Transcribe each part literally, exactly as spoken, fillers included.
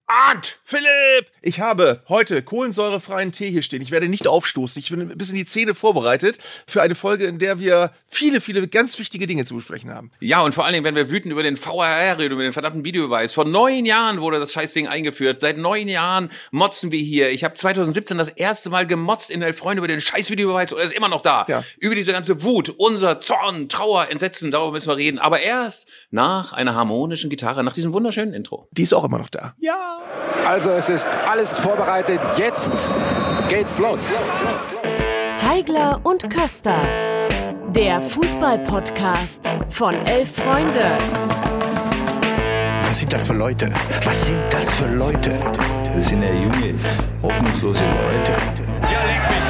Arndt, Philipp! Ich habe heute kohlensäurefreien Tee hier stehen. Ich werde nicht aufstoßen. Ich bin ein bisschen die Zähne vorbereitet für eine Folge, in der wir viele, viele ganz wichtige Dinge zu besprechen haben. Ja, und vor allen Dingen, wenn wir wütend über den V R R reden, über den verdammten Videobeweis. Vor neun Jahren wurde das Scheißding eingeführt. Seit neun Jahren motzen wir hier. Ich habe zwanzig siebzehn das erste Mal gemotzt in Elf Freunde über den scheiß Videobeweis und er ist immer noch da. Ja. Über diese ganze Wut, unser Zorn, Trauer, Entsetzen, darüber müssen wir reden. Aber erst nach einer harmonischen Gitarre, nach diesem wunderschönen Intro. Die ist auch immer noch da. Ja. Also es ist alles vorbereitet, jetzt geht's los. Zeigler und Köster, der Fußball-Podcast von Elf Freunde. Was sind das für Leute? Was sind das für Leute? Das sind ja junge, hoffnungslose Leute. Ja, leck mich.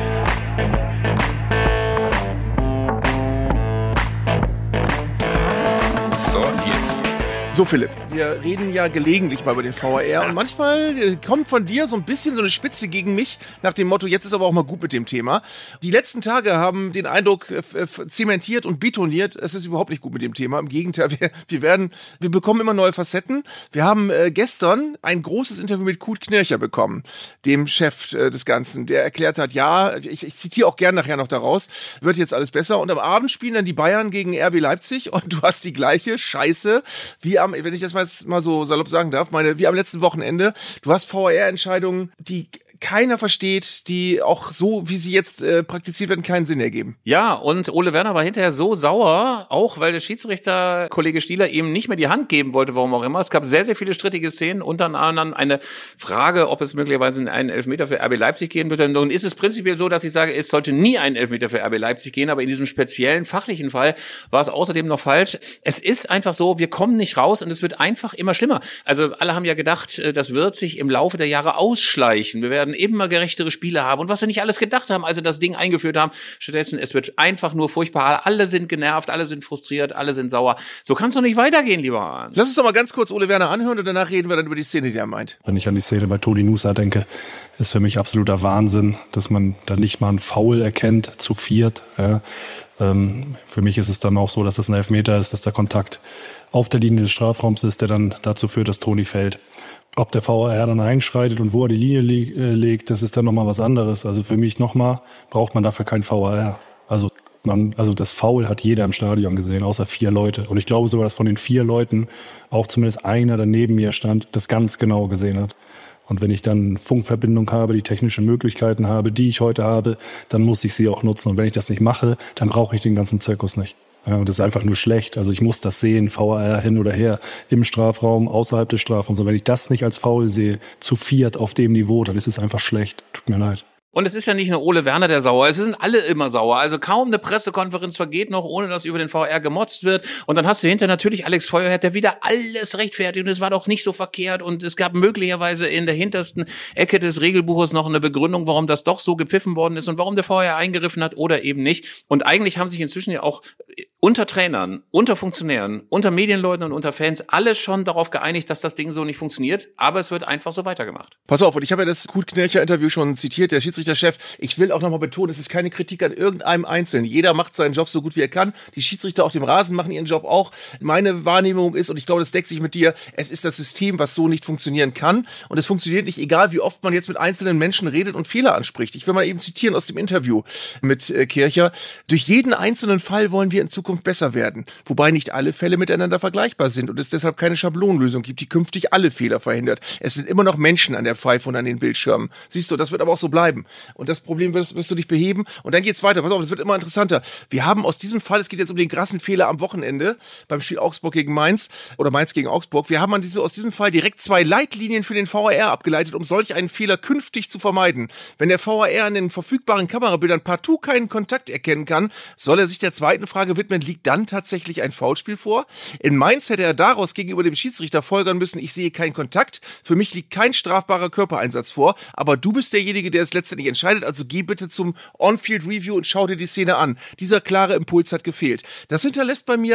So, jetzt. So, Philipp, wir reden ja gelegentlich mal über den V R R und manchmal kommt von dir so ein bisschen so eine Spitze gegen mich nach dem Motto, jetzt ist aber auch mal gut mit dem Thema. Die letzten Tage haben den Eindruck äh, zementiert und betoniert, es ist überhaupt nicht gut mit dem Thema. Im Gegenteil, wir, wir werden, wir bekommen immer neue Facetten. Wir haben äh, gestern ein großes Interview mit Kurt Knircher bekommen, dem Chef äh, des Ganzen, der erklärt hat, ja, ich, ich zitiere auch gern nachher noch daraus, wird jetzt alles besser. Und am Abend spielen dann die Bayern gegen R B Leipzig und du hast die gleiche Scheiße wie am, wenn ich das mal, mal so salopp sagen darf, meine, wie am letzten Wochenende. Du hast V R R-Entscheidungen, die keiner versteht, die auch so, wie sie jetzt äh, praktiziert werden, keinen Sinn ergeben. Ja, und Ole Werner war hinterher so sauer, auch weil der Schiedsrichter, Kollege Stieler, ihm nicht mehr die Hand geben wollte, warum auch immer. Es gab sehr, sehr viele strittige Szenen, unter anderem eine Frage, ob es möglicherweise einen Elfmeter für R B Leipzig gehen würde. Nun ist es prinzipiell so, dass ich sage, es sollte nie einen Elfmeter für R B Leipzig gehen, aber in diesem speziellen fachlichen Fall war es außerdem noch falsch. Es ist einfach so, wir kommen nicht raus und es wird einfach immer schlimmer. Also alle haben ja gedacht, das wird sich im Laufe der Jahre ausschleichen. Wir werden immer gerechtere Spiele haben und was wir nicht alles gedacht haben, als sie das Ding eingeführt haben. Stattdessen, es wird einfach nur furchtbar. Alle sind genervt, alle sind frustriert, alle sind sauer. So kann es doch nicht weitergehen, lieber Arndt. Lass uns doch mal ganz kurz Ole Werner anhören und danach reden wir dann über die Szene, die er meint. Wenn ich an die Szene bei Toni Nusa denke, ist für mich absoluter Wahnsinn, dass man da nicht mal einen Foul erkennt, zu viert. Ja. Ähm, für mich ist es dann auch so, dass es ein Elfmeter ist, dass der Kontakt auf der Linie des Strafraums ist, der dann dazu führt, dass Toni fällt. Ob der V R R dann einschreitet und wo er die Linie leg, äh, legt, das ist dann nochmal was anderes. Also für mich nochmal, braucht man dafür kein V R R. Also man, also das Foul hat jeder im Stadion gesehen, außer vier Leute. Und ich glaube sogar, dass von den vier Leuten auch zumindest einer, der neben mir stand, das ganz genau gesehen hat. Und wenn ich dann Funkverbindung habe, die technischen Möglichkeiten habe, die ich heute habe, dann muss ich sie auch nutzen. Und wenn ich das nicht mache, dann brauche ich den ganzen Zirkus nicht. Ja, und das ist einfach nur schlecht. Also ich muss das sehen, V R R hin oder her, im Strafraum, außerhalb des Strafraums. Und wenn ich das nicht als Foul sehe, zu viert auf dem Niveau, dann ist es einfach schlecht. Tut mir leid. Und es ist ja nicht nur Ole Werner, der sauer ist, es sind alle immer sauer. Also kaum eine Pressekonferenz vergeht noch, ohne dass über den V R gemotzt wird. Und dann hast du hinter natürlich Alex Feuerherd, der wieder alles rechtfertigt. Und es war doch nicht so verkehrt. Und es gab möglicherweise in der hintersten Ecke des Regelbuches noch eine Begründung, warum das doch so gepfiffen worden ist und warum der V R eingegriffen hat oder eben nicht. Und eigentlich haben sich inzwischen ja auch unter Trainern, unter Funktionären, unter Medienleuten und unter Fans alle schon darauf geeinigt, dass das Ding so nicht funktioniert. Aber es wird einfach so weitergemacht. Pass auf, und ich habe ja das Kurt Knircher-Interview schon zitiert, der Schiedsrichterchef. Ich will auch nochmal betonen, es ist keine Kritik an irgendeinem Einzelnen. Jeder macht seinen Job so gut wie er kann. Die Schiedsrichter auf dem Rasen machen ihren Job auch. Meine Wahrnehmung ist, und ich glaube, das deckt sich mit dir, es ist das System, was so nicht funktionieren kann. Und es funktioniert nicht, egal wie oft man jetzt mit einzelnen Menschen redet und Fehler anspricht. Ich will mal eben zitieren aus dem Interview mit äh, Kircher. Durch jeden einzelnen Fall wollen wir in Zukunft besser werden. Wobei nicht alle Fälle miteinander vergleichbar sind und es deshalb keine Schablonenlösung gibt, die künftig alle Fehler verhindert. Es sind immer noch Menschen an der Pfeife und an den Bildschirmen. Siehst du, das wird aber auch so bleiben. Und das Problem wirst, wirst du nicht beheben. Und dann geht's weiter. Pass auf, das wird immer interessanter. Wir haben aus diesem Fall, es geht jetzt um den krassen Fehler am Wochenende beim Spiel Augsburg gegen Mainz oder Mainz gegen Augsburg. Wir haben an diese, aus diesem Fall direkt zwei Leitlinien für den V R R abgeleitet, um solch einen Fehler künftig zu vermeiden. Wenn der V R R an den verfügbaren Kamerabildern partout keinen Kontakt erkennen kann, soll er sich der zweiten Frage widmen, liegt dann tatsächlich ein Foulspiel vor? In Mainz hätte er daraus gegenüber dem Schiedsrichter folgern müssen, ich sehe keinen Kontakt, für mich liegt kein strafbarer Körpereinsatz vor, aber du bist derjenige, der es letztendlich entscheidet, also geh bitte zum On-Field-Review und schau dir die Szene an. Dieser klare Impuls hat gefehlt. Das hinterlässt bei mir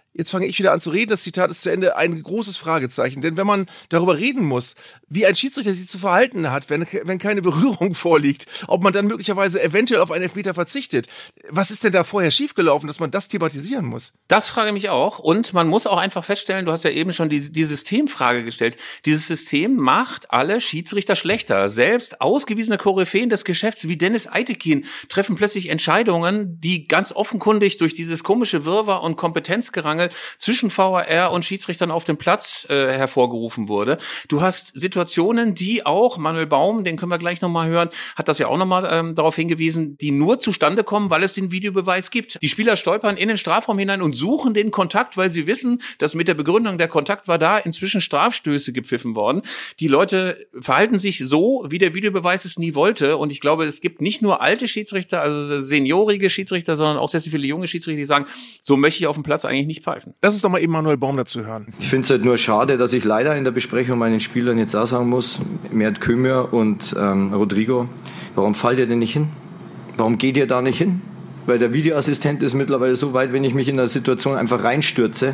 jetzt fange ich wieder an zu reden, das Zitat ist zu Ende, ein großes Fragezeichen. Denn wenn man darüber reden muss, wie ein Schiedsrichter sich zu verhalten hat, wenn, wenn keine Berührung vorliegt, ob man dann möglicherweise eventuell auf einen Elfmeter verzichtet, was ist denn da vorher schiefgelaufen, dass man das thematisieren muss? Das frage ich mich auch. Und man muss auch einfach feststellen, du hast ja eben schon die, die Systemfrage gestellt. Dieses System macht alle Schiedsrichter schlechter. Selbst ausgewiesene Koryphäen des Geschäfts wie Dennis Eitekin treffen plötzlich Entscheidungen, die ganz offenkundig durch dieses komische Wirrwarr und Kompetenzgerangel zwischen V A R und Schiedsrichtern auf dem Platz äh, hervorgerufen wurde. Du hast Situationen, die auch, Manuel Baum, den können wir gleich nochmal hören, hat das ja auch nochmal ähm, darauf hingewiesen, die nur zustande kommen, weil es den Videobeweis gibt. Die Spieler stolpern in den Strafraum hinein und suchen den Kontakt, weil sie wissen, dass mit der Begründung, der Kontakt war da, inzwischen Strafstöße gepfiffen worden. Die Leute verhalten sich so, wie der Videobeweis es nie wollte. Und ich glaube, es gibt nicht nur alte Schiedsrichter, also seniorige Schiedsrichter, sondern auch sehr, sehr viele junge Schiedsrichter, die sagen, so möchte ich auf dem Platz eigentlich nicht pfeifen. Lass uns doch mal eben Manuel Baum dazu hören. Ich finde es halt nur schade, dass ich leider in der Besprechung meinen Spielern jetzt auch sagen muss, Mert Kümer und ähm, Rodrigo, warum fallt ihr denn nicht hin? Warum geht ihr da nicht hin? Weil der Videoassistent ist mittlerweile so weit, wenn ich mich in der Situation einfach reinstürze,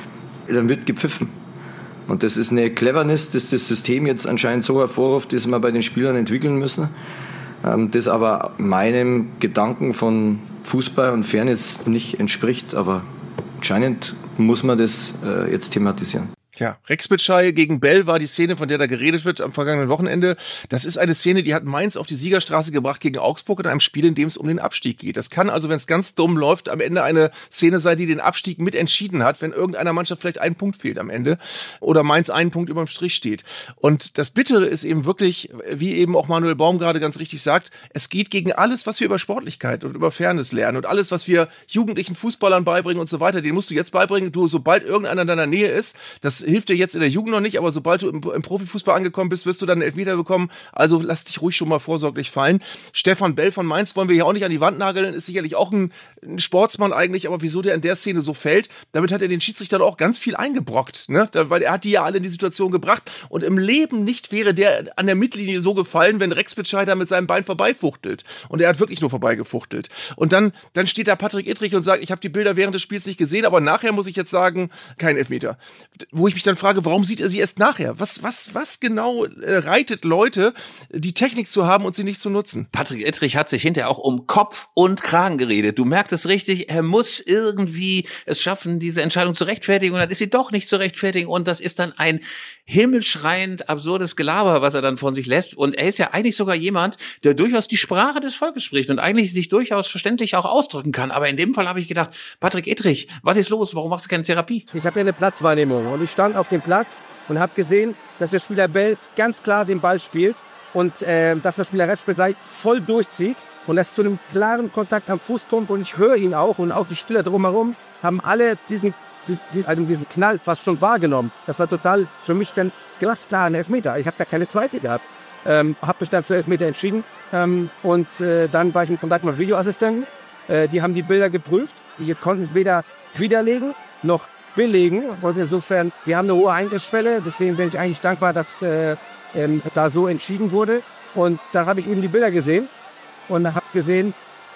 dann wird gepfiffen. Und das ist eine Cleverness, dass das System jetzt anscheinend so hervorruft, dass wir bei den Spielern entwickeln müssen. Ähm, das aber meinem Gedanken von Fußball und Fairness nicht entspricht, aber anscheinend muss man das äh, jetzt thematisieren. Ja, Rex Bitschei gegen Bell war die Szene, von der da geredet wird am vergangenen Wochenende. Das ist eine Szene, die hat Mainz auf die Siegerstraße gebracht gegen Augsburg in einem Spiel, in dem es um den Abstieg geht. Das kann also, wenn es ganz dumm läuft, am Ende eine Szene sein, die den Abstieg mit entschieden hat, wenn irgendeiner Mannschaft vielleicht ein Punkt fehlt am Ende oder Mainz einen Punkt überm Strich steht. Und das Bittere ist eben wirklich, wie eben auch Manuel Baum gerade ganz richtig sagt, es geht gegen alles, was wir über Sportlichkeit und über Fairness lernen und alles, was wir jugendlichen Fußballern beibringen und so weiter, den musst du jetzt beibringen. Du, sobald irgendeiner in deiner Nähe ist, das hilft dir jetzt in der Jugend noch nicht, aber sobald du im, im Profifußball angekommen bist, wirst du dann einen Elfmeter bekommen. Also lass dich ruhig schon mal vorsorglich fallen. Stefan Bell von Mainz wollen wir hier auch nicht an die Wand nageln, ist sicherlich auch ein, ein Sportsmann eigentlich, aber wieso der in der Szene so fällt, damit hat er den Schiedsrichtern auch ganz viel eingebrockt, ne? Da, weil er hat die ja alle in die Situation gebracht und im Leben nicht wäre der an der Mittellinie so gefallen, wenn Rex Bitschei da mit seinem Bein vorbeifuchtelt. Und er hat wirklich nur vorbeigefuchtelt. Und dann, dann steht da Patrick Ittrich und sagt, ich habe die Bilder während des Spiels nicht gesehen, aber nachher muss ich jetzt sagen, kein Elfmeter. Wo ich mich dann frage, warum sieht er sie erst nachher? Was, was, was genau äh, reitet Leute, die Technik zu haben und sie nicht zu nutzen? Patrick Ittrich hat sich hinterher auch um Kopf und Kragen geredet. Du merkst es richtig, er muss irgendwie es schaffen, diese Entscheidung zu rechtfertigen und dann ist sie doch nicht zu rechtfertigen und das ist dann ein himmelschreiend absurdes Gelaber, was er dann von sich lässt. Und er ist ja eigentlich sogar jemand, der durchaus die Sprache des Volkes spricht und eigentlich sich durchaus verständlich auch ausdrücken kann. Aber in dem Fall habe ich gedacht, Patrick Ittrich, was ist los? Warum machst du keine Therapie? Ich habe ja eine Platzwahrnehmung und ich stand auf dem Platz und habe gesehen, dass der Spieler Bell ganz klar den Ball spielt und äh, dass der Spieler Rechtspieler voll durchzieht und dass es zu einem klaren Kontakt am Fuß kommt und ich höre ihn auch und auch die Spieler drumherum haben alle diesen, diesen, also diesen Knall fast schon wahrgenommen. Das war total für mich dann glasklar ein Elfmeter. Ich habe da keine Zweifel gehabt. Ähm, habe mich dann für Elfmeter entschieden ähm, und äh, dann war ich in Kontakt mit Videoassistenten. Äh, die haben die Bilder geprüft, die konnten es weder widerlegen noch belegen und insofern, wir haben eine hohe Eingriffsschwelle, deswegen bin ich eigentlich dankbar, dass äh, ähm, da so entschieden wurde und da habe ich eben die Bilder gesehen und habe gesehen,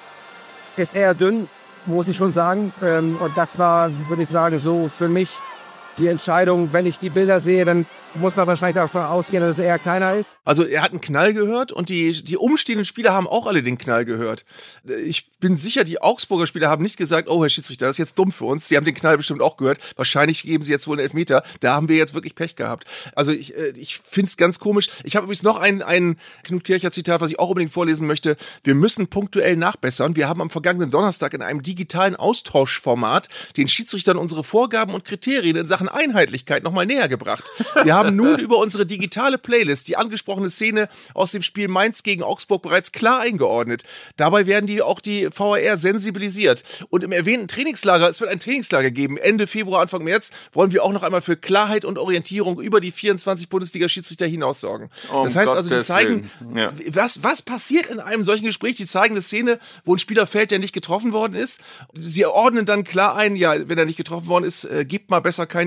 ist eher dünn, muss ich schon sagen ähm, und das war, würde ich sagen, so für mich die Entscheidung, wenn ich die Bilder sehe, dann muss man wahrscheinlich davon ausgehen, dass es eher kleiner ist. Also er hat einen Knall gehört und die, die umstehenden Spieler haben auch alle den Knall gehört. Ich bin sicher, die Augsburger Spieler haben nicht gesagt, oh Herr Schiedsrichter, das ist jetzt dumm für uns. Sie haben den Knall bestimmt auch gehört. Wahrscheinlich geben sie jetzt wohl einen Elfmeter. Da haben wir jetzt wirklich Pech gehabt. Also ich, ich finde es ganz komisch. Ich habe übrigens noch ein, ein Knut Kircher Zitat, was ich auch unbedingt vorlesen möchte. Wir müssen punktuell nachbessern. Wir haben am vergangenen Donnerstag in einem digitalen Austauschformat den Schiedsrichtern unsere Vorgaben und Kriterien in Sachen Einheitlichkeit nochmal näher gebracht. Wir haben nun über unsere digitale Playlist die angesprochene Szene aus dem Spiel Mainz gegen Augsburg bereits klar eingeordnet. Dabei werden die auch die V A R sensibilisiert. Und im erwähnten Trainingslager, es wird ein Trainingslager geben, Ende Februar, Anfang März, wollen wir auch noch einmal für Klarheit und Orientierung über die vierundzwanzig Bundesliga-Schiedsrichter hinaus sorgen. Um das heißt also, die zeigen, ja. was, was passiert in einem solchen Gespräch? Die zeigen eine Szene, wo ein Spieler fällt, der nicht getroffen worden ist. Sie ordnen dann klar ein, ja, wenn er nicht getroffen worden ist, äh, gibt mal besser keinen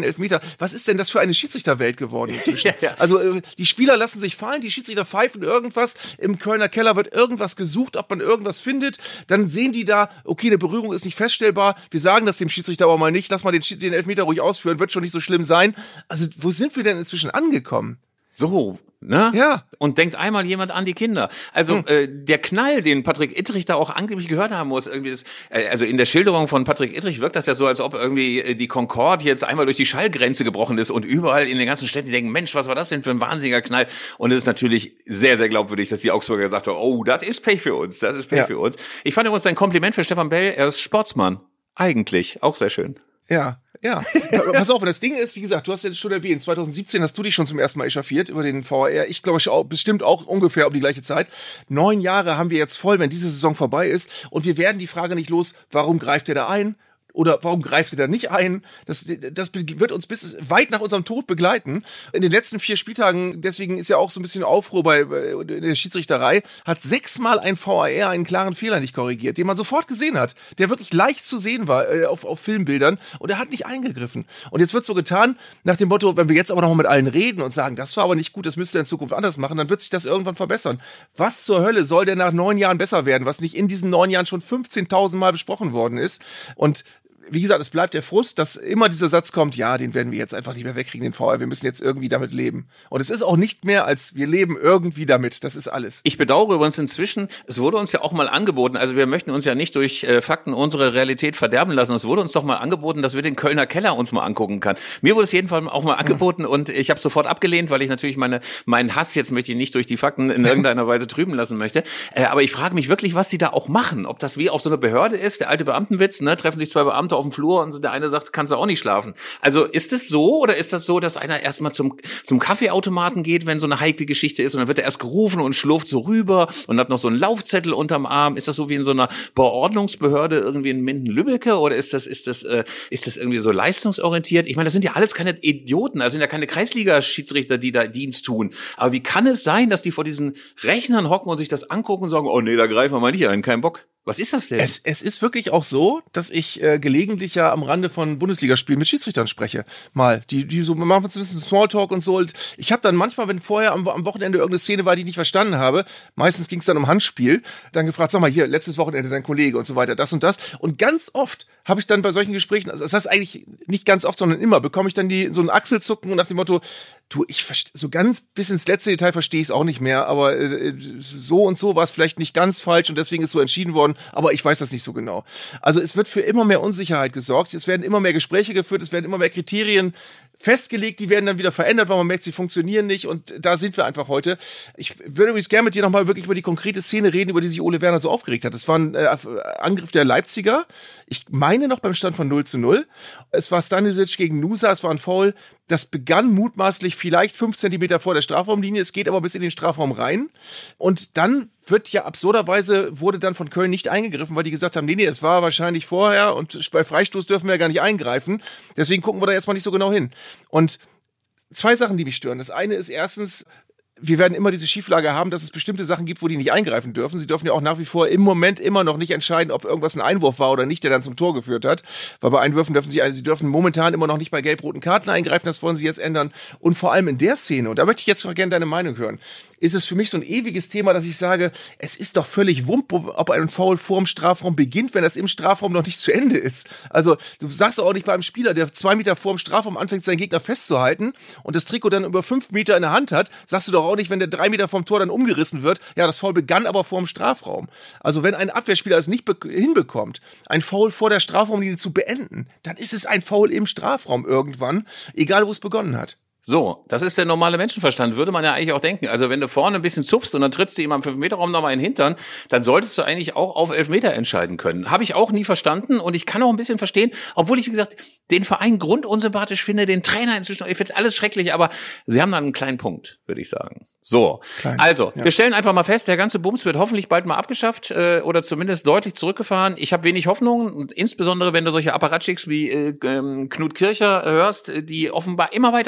Elfmeter. Was ist denn das für eine Schiedsrichterwelt geworden inzwischen? ja, ja. Also äh, die Spieler lassen sich fallen, die Schiedsrichter pfeifen irgendwas, im Kölner Keller wird irgendwas gesucht, ob man irgendwas findet, dann sehen die da, okay, eine Berührung ist nicht feststellbar, wir sagen das dem Schiedsrichter aber mal nicht, lass mal den, den Elfmeter ruhig ausführen, wird schon nicht so schlimm sein. Also wo sind wir denn inzwischen angekommen? So, ne? Ja. Und denkt einmal jemand an die Kinder. Also hm. äh, der Knall, den Patrick Ittrich da auch angeblich gehört haben muss, irgendwie das, äh, also in der Schilderung von Patrick Ittrich wirkt das ja so, als ob irgendwie äh, die Concorde jetzt einmal durch die Schallgrenze gebrochen ist und überall in den ganzen Städten denken, Mensch, was war das denn für ein wahnsinniger Knall? Und es ist natürlich sehr, sehr glaubwürdig, dass die Augsburger gesagt haben, oh, das ist Pech für uns, das ist Pech ja. für uns. Ich fand übrigens ein Kompliment für Stefan Bell, er ist Sportsmann. Eigentlich, auch sehr schön. Ja. Ja, pass auf, das Ding ist, wie gesagt, du hast ja schon erwähnt, zwanzig siebzehn hast du dich schon zum ersten Mal echauffiert über den V A R. Ich glaube, auch, bestimmt auch ungefähr um die gleiche Zeit. Neun Jahre haben wir jetzt voll, wenn diese Saison vorbei ist. Und wir werden die Frage nicht los, warum greift der da ein? Oder warum greift ihr da nicht ein? Das, das wird uns bis weit nach unserem Tod begleiten. In den letzten vier Spieltagen, deswegen ist ja auch so ein bisschen Aufruhr bei, bei der Schiedsrichterei, hat sechsmal ein V A R einen klaren Fehler nicht korrigiert, den man sofort gesehen hat, der wirklich leicht zu sehen war äh, auf, auf Filmbildern und er hat nicht eingegriffen. Und jetzt wird so getan, nach dem Motto, wenn wir jetzt aber noch mal mit allen reden und sagen, das war aber nicht gut, das müsst ihr in Zukunft anders machen, dann wird sich das irgendwann verbessern. Was zur Hölle soll denn nach neun Jahren besser werden, was nicht in diesen neun Jahren schon fünfzehntausend Mal besprochen worden ist? Und wie gesagt, es bleibt der Frust, dass immer dieser Satz kommt, ja, den werden wir jetzt einfach nicht mehr wegkriegen, den V A R, wir müssen jetzt irgendwie damit leben. Und es ist auch nicht mehr als, wir leben irgendwie damit, das ist alles. Ich bedauere übrigens inzwischen, es wurde uns ja auch mal angeboten, also wir möchten uns ja nicht durch äh, Fakten unsere Realität verderben lassen, es wurde uns doch mal angeboten, dass wir den Kölner Keller uns mal angucken können. Mir wurde es jedenfalls auch mal angeboten mhm. und ich habe sofort abgelehnt, weil ich natürlich meine meinen Hass jetzt möchte ich nicht durch die Fakten in irgendeiner Weise trüben lassen möchte. Äh, aber ich frage mich wirklich, was die da auch machen, ob das wie auf so einer Behörde ist, der alte Beamtenwitz, ne, treffen sich zwei Beamte auf dem Flur und so der eine sagt, kannst du auch nicht schlafen. Also ist es so oder ist das so, dass einer erstmal zum zum Kaffeeautomaten geht, wenn so eine heikle Geschichte ist und dann wird er erst gerufen und schlurft so rüber und hat noch so einen Laufzettel unterm Arm? Ist das so wie in so einer Beordnungsbehörde irgendwie in Minden-Lübbecke oder ist das ist das äh, ist das irgendwie so leistungsorientiert? Ich meine, das sind ja alles keine Idioten, das sind ja keine Kreisliga-Schiedsrichter, die da Dienst tun. Aber wie kann es sein, dass die vor diesen Rechnern hocken und sich das angucken und sagen, oh nee, da greifen wir mal nicht ein, kein Bock. Was ist das denn? Es, es ist wirklich auch so, dass ich äh, gelegentlich ja am Rande von Bundesligaspielen mit Schiedsrichtern spreche. Mal, die die so machen so ein bisschen Smalltalk und so. Und ich habe dann manchmal, wenn vorher am, am Wochenende irgendeine Szene war, die ich nicht verstanden habe, meistens ging es dann um Handspiel, dann gefragt, sag mal hier, letztes Wochenende dein Kollege und so weiter, das und das. Und ganz oft habe ich dann bei solchen Gesprächen, also das heißt eigentlich nicht ganz oft, sondern immer, bekomme ich dann die so ein Achselzucken nach dem Motto, du, ich verste- so ganz bis ins letzte Detail verstehe ich es auch nicht mehr, aber äh, so und so war es vielleicht nicht ganz falsch und deswegen ist so entschieden worden, aber ich weiß das nicht so genau. Also es wird für immer mehr Unsicherheit gesorgt, es werden immer mehr Gespräche geführt, es werden immer mehr Kriterien festgelegt, die werden dann wieder verändert, weil man merkt, sie funktionieren nicht und da sind wir einfach heute. Ich würde übrigens gerne mit dir nochmal wirklich über die konkrete Szene reden, über die sich Ole Werner so aufgeregt hat. Das war ein äh, Angriff der Leipziger, ich meine noch beim Stand von null zu null. Es war Stanisic gegen Nusa, es war ein Foul, das begann mutmaßlich vielleicht fünf Zentimeter vor der Strafraumlinie, es geht aber bis in den Strafraum rein und dann wird ja absurderweise, wurde dann von Köln nicht eingegriffen, weil die gesagt haben, nee, nee, das war wahrscheinlich vorher und bei Freistoß dürfen wir ja gar nicht eingreifen, deswegen gucken wir da jetzt mal nicht so genau hin. Und zwei Sachen, die mich stören. Das eine ist erstens, wir werden immer diese Schieflage haben, dass es bestimmte Sachen gibt, wo die nicht eingreifen dürfen. Sie dürfen ja auch nach wie vor im Moment immer noch nicht entscheiden, ob irgendwas ein Einwurf war oder nicht, der dann zum Tor geführt hat. Weil bei Einwürfen dürfen sie, also sie dürfen momentan immer noch nicht bei gelb-roten Karten eingreifen, das wollen sie jetzt ändern. Und vor allem in der Szene, und da möchte ich jetzt mal gerne deine Meinung hören, ist es für mich so ein ewiges Thema, dass ich sage, es ist doch völlig wump, ob ein Foul vorm Strafraum beginnt, wenn das im Strafraum noch nicht zu Ende ist. Also du sagst auch nicht beim Spieler, der zwei Meter vorm Strafraum anfängt, seinen Gegner festzuhalten und das Trikot dann über fünf Meter in der Hand hat, sagst du doch auch nicht, wenn der drei Meter vom Tor dann umgerissen wird, ja, das Foul begann aber vorm Strafraum. Also wenn ein Abwehrspieler es nicht be- hinbekommt, ein Foul vor der Strafraumlinie zu beenden, dann ist es ein Foul im Strafraum irgendwann, egal wo es begonnen hat. So, das ist der normale Menschenverstand, würde man ja eigentlich auch denken. Also wenn du vorne ein bisschen zupfst und dann trittst du ihm am fünf Meter Raum nochmal in den Hintern, dann solltest du eigentlich auch auf Elfmeter entscheiden können. Habe ich auch nie verstanden und ich kann auch ein bisschen verstehen, obwohl ich, wie gesagt, den Verein grundunsympathisch finde, den Trainer inzwischen, ich finde alles schrecklich, aber sie haben dann einen kleinen Punkt, würde ich sagen. So, Klein, also, ja. Wir stellen einfach mal fest, der ganze Bums wird hoffentlich bald mal abgeschafft äh, oder zumindest deutlich zurückgefahren. Ich habe wenig Hoffnung, und insbesondere wenn du solche Apparatschicks wie äh, ähm, Knut Kircher hörst, die offenbar immer weitermachen.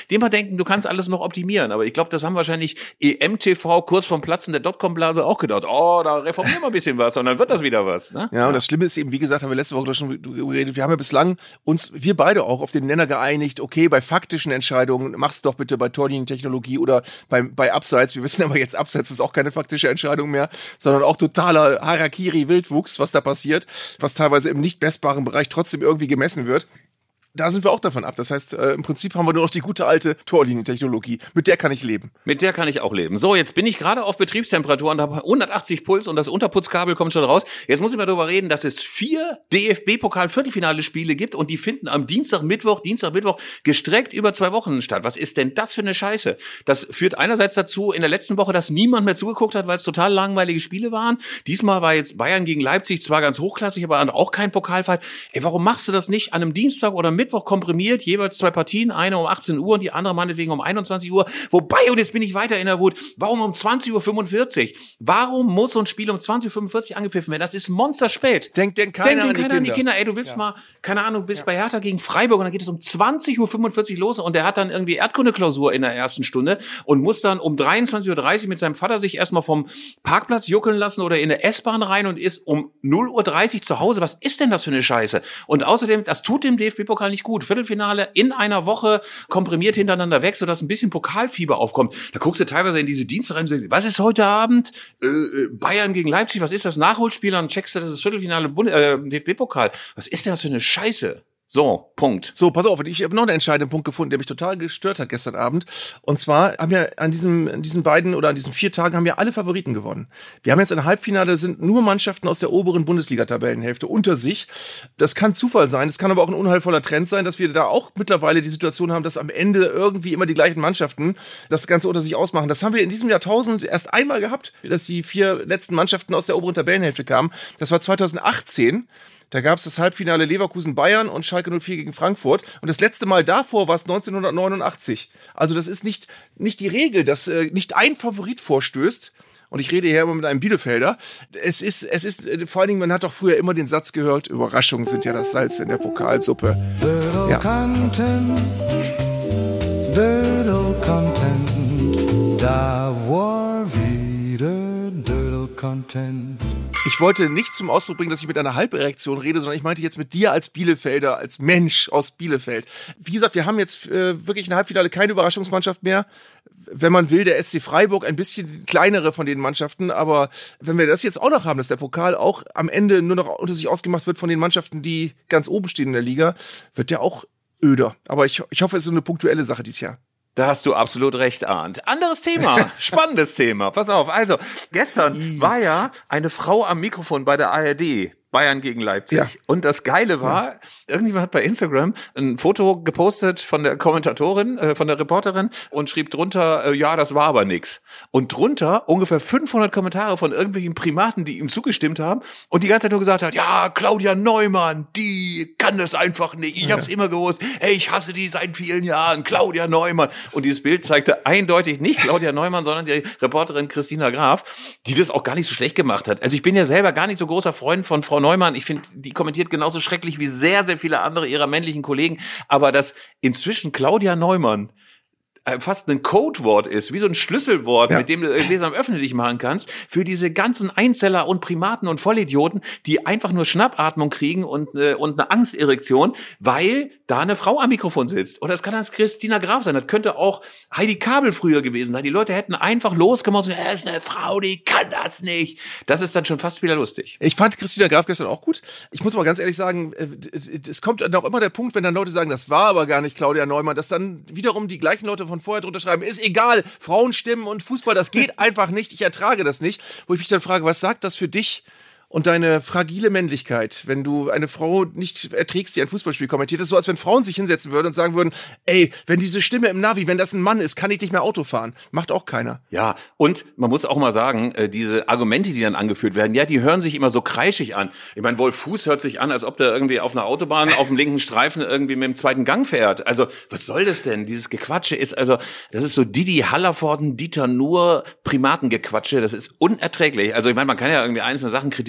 die immer denken, du kannst alles noch optimieren. Aber ich glaube, das haben wahrscheinlich E M T V kurz vorm Platzen der Dotcom-Blase auch gedacht. Oh, da reformieren wir ein bisschen was und dann wird das wieder was. Ne? Ja, und das Schlimme ist eben, wie gesagt, haben wir letzte Woche schon geredet, wir haben ja bislang uns, wir beide auch, auf den Nenner geeinigt, okay, bei faktischen Entscheidungen, mach's doch bitte bei Torlinientechnologie oder bei, bei Abseits. Wir wissen aber jetzt, Abseits ist auch keine faktische Entscheidung mehr, sondern auch totaler Harakiri-Wildwuchs, was da passiert, was teilweise im nicht messbaren Bereich trotzdem irgendwie gemessen wird. Da sind wir auch davon ab. Das heißt, äh, im Prinzip haben wir nur noch die gute alte Torlinientechnologie. Mit der kann ich leben. Mit der kann ich auch leben. So, jetzt bin ich gerade auf Betriebstemperatur und habe hundertachtzig Puls und das Unterputzkabel kommt schon raus. Jetzt muss ich mal darüber reden, dass es vier D F B-Pokal-Viertelfinale-Spiele gibt und die finden am Dienstag, Mittwoch, Dienstag, Mittwoch gestreckt über zwei Wochen statt. Was ist denn das für eine Scheiße? Das führt einerseits dazu, in der letzten Woche, dass niemand mehr zugeguckt hat, weil es total langweilige Spiele waren. Diesmal war jetzt Bayern gegen Leipzig zwar ganz hochklassig, aber auch kein Pokalfight. Ey, warum machst du das nicht an einem Dienstag oder Mittwoch? Mittwoch komprimiert, jeweils zwei Partien, eine um achtzehn Uhr und die andere meinetwegen um einundzwanzig Uhr. Wobei, und jetzt bin ich weiter in der Wut, warum um zwanzig Uhr fünfundvierzig? Warum muss so ein Spiel um zwanzig Uhr fünfundvierzig angepfiffen werden? Das ist monsterspät. Denkt denk keiner, denk, denk an, die keiner an die Kinder. Kinder. Ey, du willst ja. mal, keine Ahnung, bist ja. bei Hertha gegen Freiburg und dann geht es um zwanzig Uhr fünfundvierzig los und der hat dann irgendwie Erdkundeklausur in der ersten Stunde und muss dann um dreiundzwanzig Uhr dreißig mit seinem Vater sich erstmal vom Parkplatz juckeln lassen oder in eine S-Bahn rein und ist um null Uhr dreißig zu Hause. Was ist denn das für eine Scheiße? Und außerdem, das tut dem D F B-Pokal nicht gut. Viertelfinale in einer Woche komprimiert hintereinander weg, sodass ein bisschen Pokalfieber aufkommt. Da guckst du teilweise in diese Dienste rein und sagst, was ist heute Abend? Äh, Bayern gegen Leipzig, was ist das Nachholspiel? Und dann checkst du, das ist Viertelfinale Bund- äh, D F B-Pokal. Was ist denn das für eine Scheiße? So, Punkt. So, pass auf, ich habe noch einen entscheidenden Punkt gefunden, der mich total gestört hat gestern Abend. Und zwar haben ja an diesem, an diesen beiden oder an diesen vier Tagen haben ja alle Favoriten gewonnen. Wir haben jetzt ein Halbfinale, sind nur Mannschaften aus der oberen Bundesliga-Tabellenhälfte unter sich. Das kann Zufall sein, das kann aber auch ein unheilvoller Trend sein, dass wir da auch mittlerweile die Situation haben, dass am Ende irgendwie immer die gleichen Mannschaften das Ganze unter sich ausmachen. Das haben wir in diesem Jahrtausend erst einmal gehabt, dass die vier letzten Mannschaften aus der oberen Tabellenhälfte kamen. Das war zweitausendachtzehn. Da gab es das Halbfinale Leverkusen-Bayern und Schalke null vier gegen Frankfurt. Und das letzte Mal davor war es neunzehnhundertneunundachtzig. Also das ist nicht, nicht die Regel, dass äh, nicht ein Favorit vorstößt. Und ich rede hier immer mit einem Bielefelder. Es ist, es ist, äh, vor allen Dingen, man hat doch früher immer den Satz gehört, Überraschungen sind ja das Salz in der Pokalsuppe. Ja. Content, Content, da war wieder Dödel Content. Ich wollte nicht zum Ausdruck bringen, dass ich mit einer Halberektion rede, sondern ich meinte jetzt mit dir als Bielefelder, als Mensch aus Bielefeld. Wie gesagt, wir haben jetzt äh, wirklich in der Halbfinale keine Überraschungsmannschaft mehr. Wenn man will, der S C Freiburg ein bisschen kleinere von den Mannschaften, aber wenn wir das jetzt auch noch haben, dass der Pokal auch am Ende nur noch unter sich ausgemacht wird von den Mannschaften, die ganz oben stehen in der Liga, wird der auch öder. Aber ich, ich hoffe, es ist so eine punktuelle Sache dieses Jahr. Da hast du absolut recht, Arndt. Anderes Thema, spannendes Thema. Pass auf, also gestern war ja eine Frau am Mikrofon bei der A R D. Bayern gegen Leipzig. Ja. Und das Geile war, ja. irgendjemand hat bei Instagram ein Foto gepostet von der Kommentatorin, äh, von der Reporterin und schrieb drunter, äh, ja, das war aber nix. Und drunter ungefähr fünfhundert Kommentare von irgendwelchen Primaten, die ihm zugestimmt haben und die ganze Zeit nur gesagt hat, ja, Claudia Neumann, die kann das einfach nicht. Ich hab's ja. immer gewusst. Hey, ich hasse die seit vielen Jahren. Claudia Neumann. Und dieses Bild zeigte eindeutig nicht Claudia Neumann, sondern die Reporterin Christina Graf, die das auch gar nicht so schlecht gemacht hat. Also ich bin ja selber gar nicht so großer Freund von Frau Neumann. Ich finde, die kommentiert genauso schrecklich wie sehr, sehr viele andere ihrer männlichen Kollegen. Aber dass inzwischen Claudia Neumann fast ein Codewort ist, wie so ein Schlüsselwort, ja. mit dem du Sesam öffne dich machen kannst, für diese ganzen Einzeller und Primaten und Vollidioten, die einfach nur Schnappatmung kriegen und, äh, und eine Angsterektion, weil da eine Frau am Mikrofon sitzt. Oder es kann das Christina Graf sein, das könnte auch Heidi Kabel früher gewesen sein. Die Leute hätten einfach losgemacht und gesagt, das ist eine Frau, die kann das nicht. Das ist dann schon fast wieder lustig. Ich fand Christina Graf gestern auch gut. Ich muss aber ganz ehrlich sagen, es kommt dann auch immer der Punkt, wenn dann Leute sagen, das war aber gar nicht Claudia Neumann, dass dann wiederum die gleichen Leute von vorher drunter schreiben, ist egal, Frauenstimmen und Fußball, das geht einfach nicht, ich ertrage das nicht. Wo ich mich dann frage, was sagt das für dich und deine fragile Männlichkeit, wenn du eine Frau nicht erträgst, die ein Fußballspiel kommentiert? Das ist so, als wenn Frauen sich hinsetzen würden und sagen würden, ey, wenn diese Stimme im Navi, wenn das ein Mann ist, kann ich nicht mehr Auto fahren. Macht auch keiner. Ja, und man muss auch mal sagen, diese Argumente, die dann angeführt werden, ja, die hören sich immer so kreischig an. Ich meine, Wolf Fuß hört sich an, als ob der irgendwie auf einer Autobahn auf dem linken Streifen irgendwie mit dem zweiten Gang fährt. Also, was soll das denn? Dieses Gequatsche ist, also, das ist so Didi Hallervorden, Dieter Nuhr, Primatengequatsche, das ist unerträglich. Also, ich meine, man kann ja irgendwie einzelne Sachen kritisieren,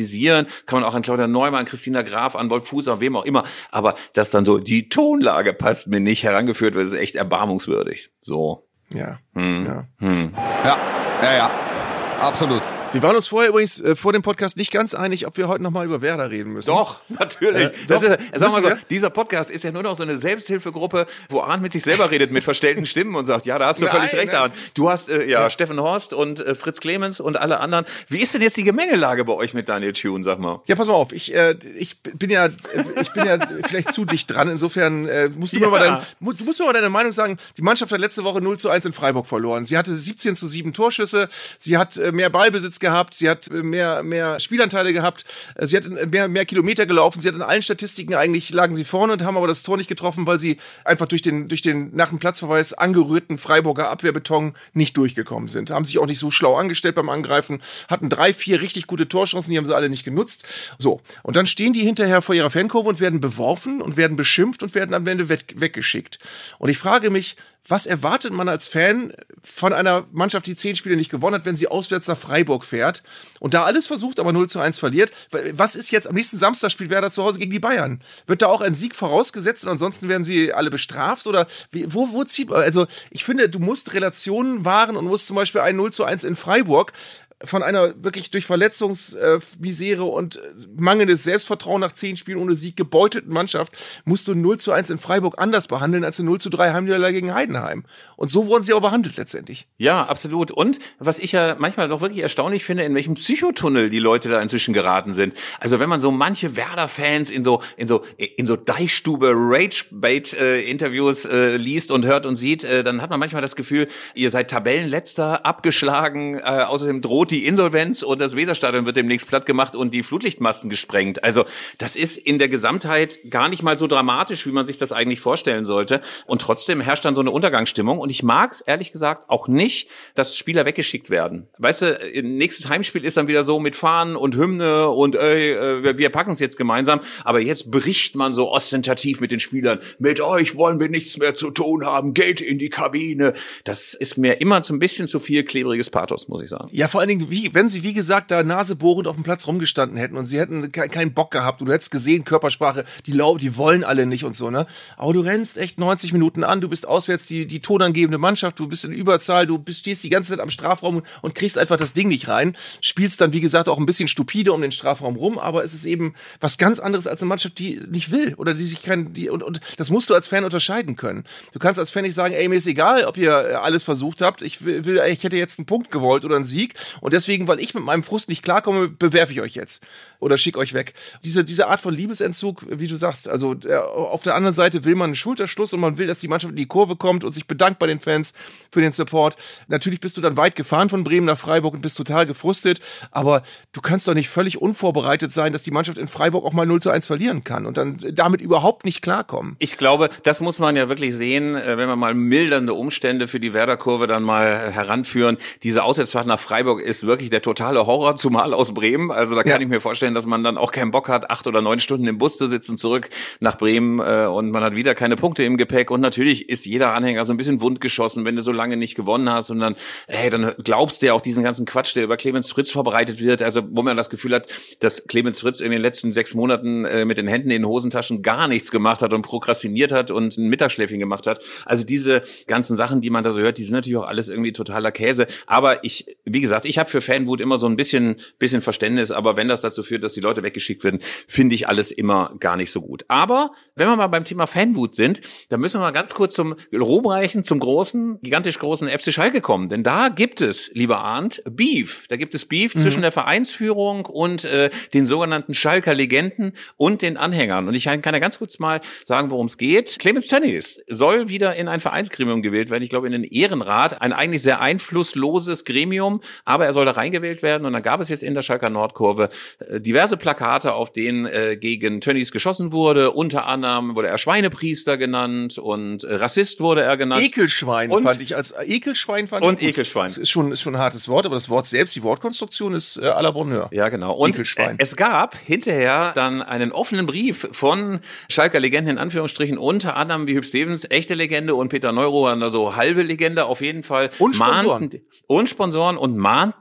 kritisieren, kann man auch an Claudia Neumann, Christina Graf, an Wolf Fußer, wem auch immer, aber dass dann so, die Tonlage passt mir nicht, herangeführt wird, ist echt erbarmungswürdig. So. Ja. Hm. Ja. Hm. Ja, ja, ja, absolut. Wir waren uns vorher übrigens äh, vor dem Podcast nicht ganz einig, ob wir heute nochmal über Werder reden müssen. Doch, natürlich. Äh, das doch, ist, sag mal so, wir? dieser Podcast ist ja nur noch so eine Selbsthilfegruppe, wo Arndt mit sich selber redet, mit verstellten Stimmen und sagt, ja, da hast du Nein, völlig recht, nein. Arndt. Du hast, äh, ja, Ja. Steffen Horst und äh, Fritz Clemens und alle anderen. Wie ist denn jetzt die Gemengelage bei euch mit Daniel Thune, sag mal? Ja, pass mal auf, ich, äh, ich bin ja, äh, ich bin ja vielleicht zu dicht dran, insofern äh, musst du, Ja. mir mal dein, mu- du musst mir mal deine Meinung sagen, die Mannschaft hat letzte Woche null zu eins in Freiburg verloren. Sie hatte siebzehn zu sieben Torschüsse, sie hat äh, mehr Ballbesitz gehabt, sie hat äh, mehr, mehr Spielanteile gehabt, äh, sie hat äh, mehr, mehr Kilometer gelaufen, sie hat in allen Statistiken eigentlich, lagen sie vorne und haben aber das Tor nicht getroffen, weil sie einfach durch den, durch den nach dem Platzverweis angerührten Freiburger Abwehrbeton nicht durchgekommen sind. Haben sich auch nicht so schlau angestellt beim Angreifen, hatten drei, vier richtig gute Torchancen, die haben sie alle nicht genutzt. So, und dann stehen die hinterher vor ihrer Fankurve und werden beworfen und werden beschimpft und werden am Ende weg, weggeschickt. Und ich frage mich, was erwartet man als Fan von einer Mannschaft, die zehn Spiele nicht gewonnen hat, wenn sie auswärts nach Freiburg fährt und da alles versucht, aber null zu eins verliert? Was ist jetzt am nächsten Samstag, spielt Werder zu Hause gegen die Bayern? Wird da auch ein Sieg vorausgesetzt und ansonsten werden sie alle bestraft? Oder wie, wo, wo zieht, also ich finde, du musst Relationen wahren und musst zum Beispiel ein null zu eins in Freiburg von einer wirklich durch Verletzungsmisere und mangelndes Selbstvertrauen nach zehn Spielen ohne Sieg gebeutelten Mannschaft, musst du null zu eins in Freiburg anders behandeln als eine null zu drei Heimniederlage gegen Heidenheim. Und so wurden sie aber behandelt letztendlich. Ja, absolut. Und was ich ja manchmal doch wirklich erstaunlich finde, in welchem Psychotunnel die Leute da inzwischen geraten sind. Also wenn man so manche Werder-Fans in so in so in so Deichstube Rage-Bait-Interviews äh, äh, liest und hört und sieht, äh, dann hat man manchmal das Gefühl, ihr seid Tabellenletzter, abgeschlagen, äh, außerdem droht die Insolvenz und das Weserstadion wird demnächst platt gemacht und die Flutlichtmasten gesprengt. Also das ist in der Gesamtheit gar nicht mal so dramatisch, wie man sich das eigentlich vorstellen sollte. Und trotzdem herrscht dann so eine Untergangsstimmung. Und ich mag es ehrlich gesagt auch nicht, dass Spieler weggeschickt werden. Weißt du, nächstes Heimspiel ist dann wieder so mit Fahnen und Hymne und ey, wir packen es jetzt gemeinsam. Aber jetzt bricht man so ostentativ mit den Spielern. Mit euch wollen wir nichts mehr zu tun haben. Geht in die Kabine. Das ist mir immer so ein bisschen zu viel klebriges Pathos, muss ich sagen. Ja, vor allen Dingen, wie, wenn sie, wie gesagt, da nasebohrend auf dem Platz rumgestanden hätten und sie hätten ke- keinen Bock gehabt und du hättest gesehen, Körpersprache, die lau- die wollen alle nicht und so, ne? Aber du rennst echt neunzig Minuten an, du bist auswärts die, die tonangebende Mannschaft, du bist in Überzahl, du bist, stehst die ganze Zeit am Strafraum und kriegst einfach das Ding nicht rein, spielst dann, wie gesagt, auch ein bisschen stupide um den Strafraum rum, aber es ist eben was ganz anderes als eine Mannschaft, die nicht will oder die sich kein, die, und, und das musst du als Fan unterscheiden können. Du kannst als Fan nicht sagen, ey, mir ist egal, ob ihr alles versucht habt, ich will, will ich hätte jetzt einen Punkt gewollt oder einen Sieg und deswegen, weil ich mit meinem Frust nicht klarkomme, bewerfe ich euch jetzt oder schick euch weg. Diese, diese Art von Liebesentzug, wie du sagst, also äh, auf der anderen Seite will man einen Schulterschluss und man will, dass die Mannschaft in die Kurve kommt und sich bedankt bei den Fans für den Support. Natürlich bist du dann weit gefahren von Bremen nach Freiburg und bist total gefrustet, aber du kannst doch nicht völlig unvorbereitet sein, dass die Mannschaft in Freiburg auch mal null zu eins verlieren kann und dann damit überhaupt nicht klarkommen. Ich glaube, das muss man ja wirklich sehen, wenn wir mal mildernde Umstände für die Werder-Kurve dann mal heranführen. Diese Auswärtsfahrt nach Freiburg ist wirklich der totale Horror, zumal aus Bremen. Also da kann ja. ich mir vorstellen, dass man dann auch keinen Bock hat, acht oder neun Stunden im Bus zu sitzen, zurück nach Bremen äh, und man hat wieder keine Punkte im Gepäck. Und natürlich ist jeder Anhänger so ein bisschen wundgeschossen, wenn du so lange nicht gewonnen hast und dann, hey, dann glaubst du ja auch diesen ganzen Quatsch, der über Clemens Fritz vorbereitet wird. Also wo man das Gefühl hat, dass Clemens Fritz in den letzten sechs Monaten äh, mit den Händen in den Hosentaschen gar nichts gemacht hat und prokrastiniert hat und ein Mittagsschläfchen gemacht hat. Also diese ganzen Sachen, die man da so hört, die sind natürlich auch alles irgendwie totaler Käse. Aber ich, wie gesagt, ich habe für Fanwut immer so ein bisschen, bisschen Verständnis. Aber wenn das dazu führt, dass die Leute weggeschickt werden, finde ich alles immer gar nicht so gut. Aber wenn wir mal beim Thema Fanwut sind, dann müssen wir mal ganz kurz zum ruhmreichen, zum großen, gigantisch großen F C Schalke kommen. Denn da gibt es, lieber Arndt, Beef. Da gibt es Beef mhm. zwischen der Vereinsführung und äh, den sogenannten Schalker Legenden und den Anhängern. Und ich kann ja ganz kurz mal sagen, worum es geht. Clemens Tönnies soll wieder in ein Vereinsgremium gewählt werden. Ich glaube, in den Ehrenrat. Ein eigentlich sehr einflussloses Gremium. Aber er soll da reingewählt werden. Und dann gab es jetzt in der Schalker Nordkurve äh, diverse Plakate, auf denen äh, gegen Tönnies geschossen wurde. Unter anderem wurde er Schweinepriester genannt und äh, Rassist wurde er genannt. Ekelschwein und, fand ich als Ekelschwein fand und ich. Und Ekelschwein. Das ist schon, ist schon ein hartes Wort, aber das Wort selbst, die Wortkonstruktion ist äh, à la Bonheur. Ja, genau. Und Ekelschwein. es gab hinterher dann einen offenen Brief von Schalker Legenden in Anführungsstrichen, unter anderem wie Hüb Stevens, echte Legende, und Peter Neuruhr, also halbe Legende auf jeden Fall. Und Sponsoren. Mahnten, und Sponsoren und mahnten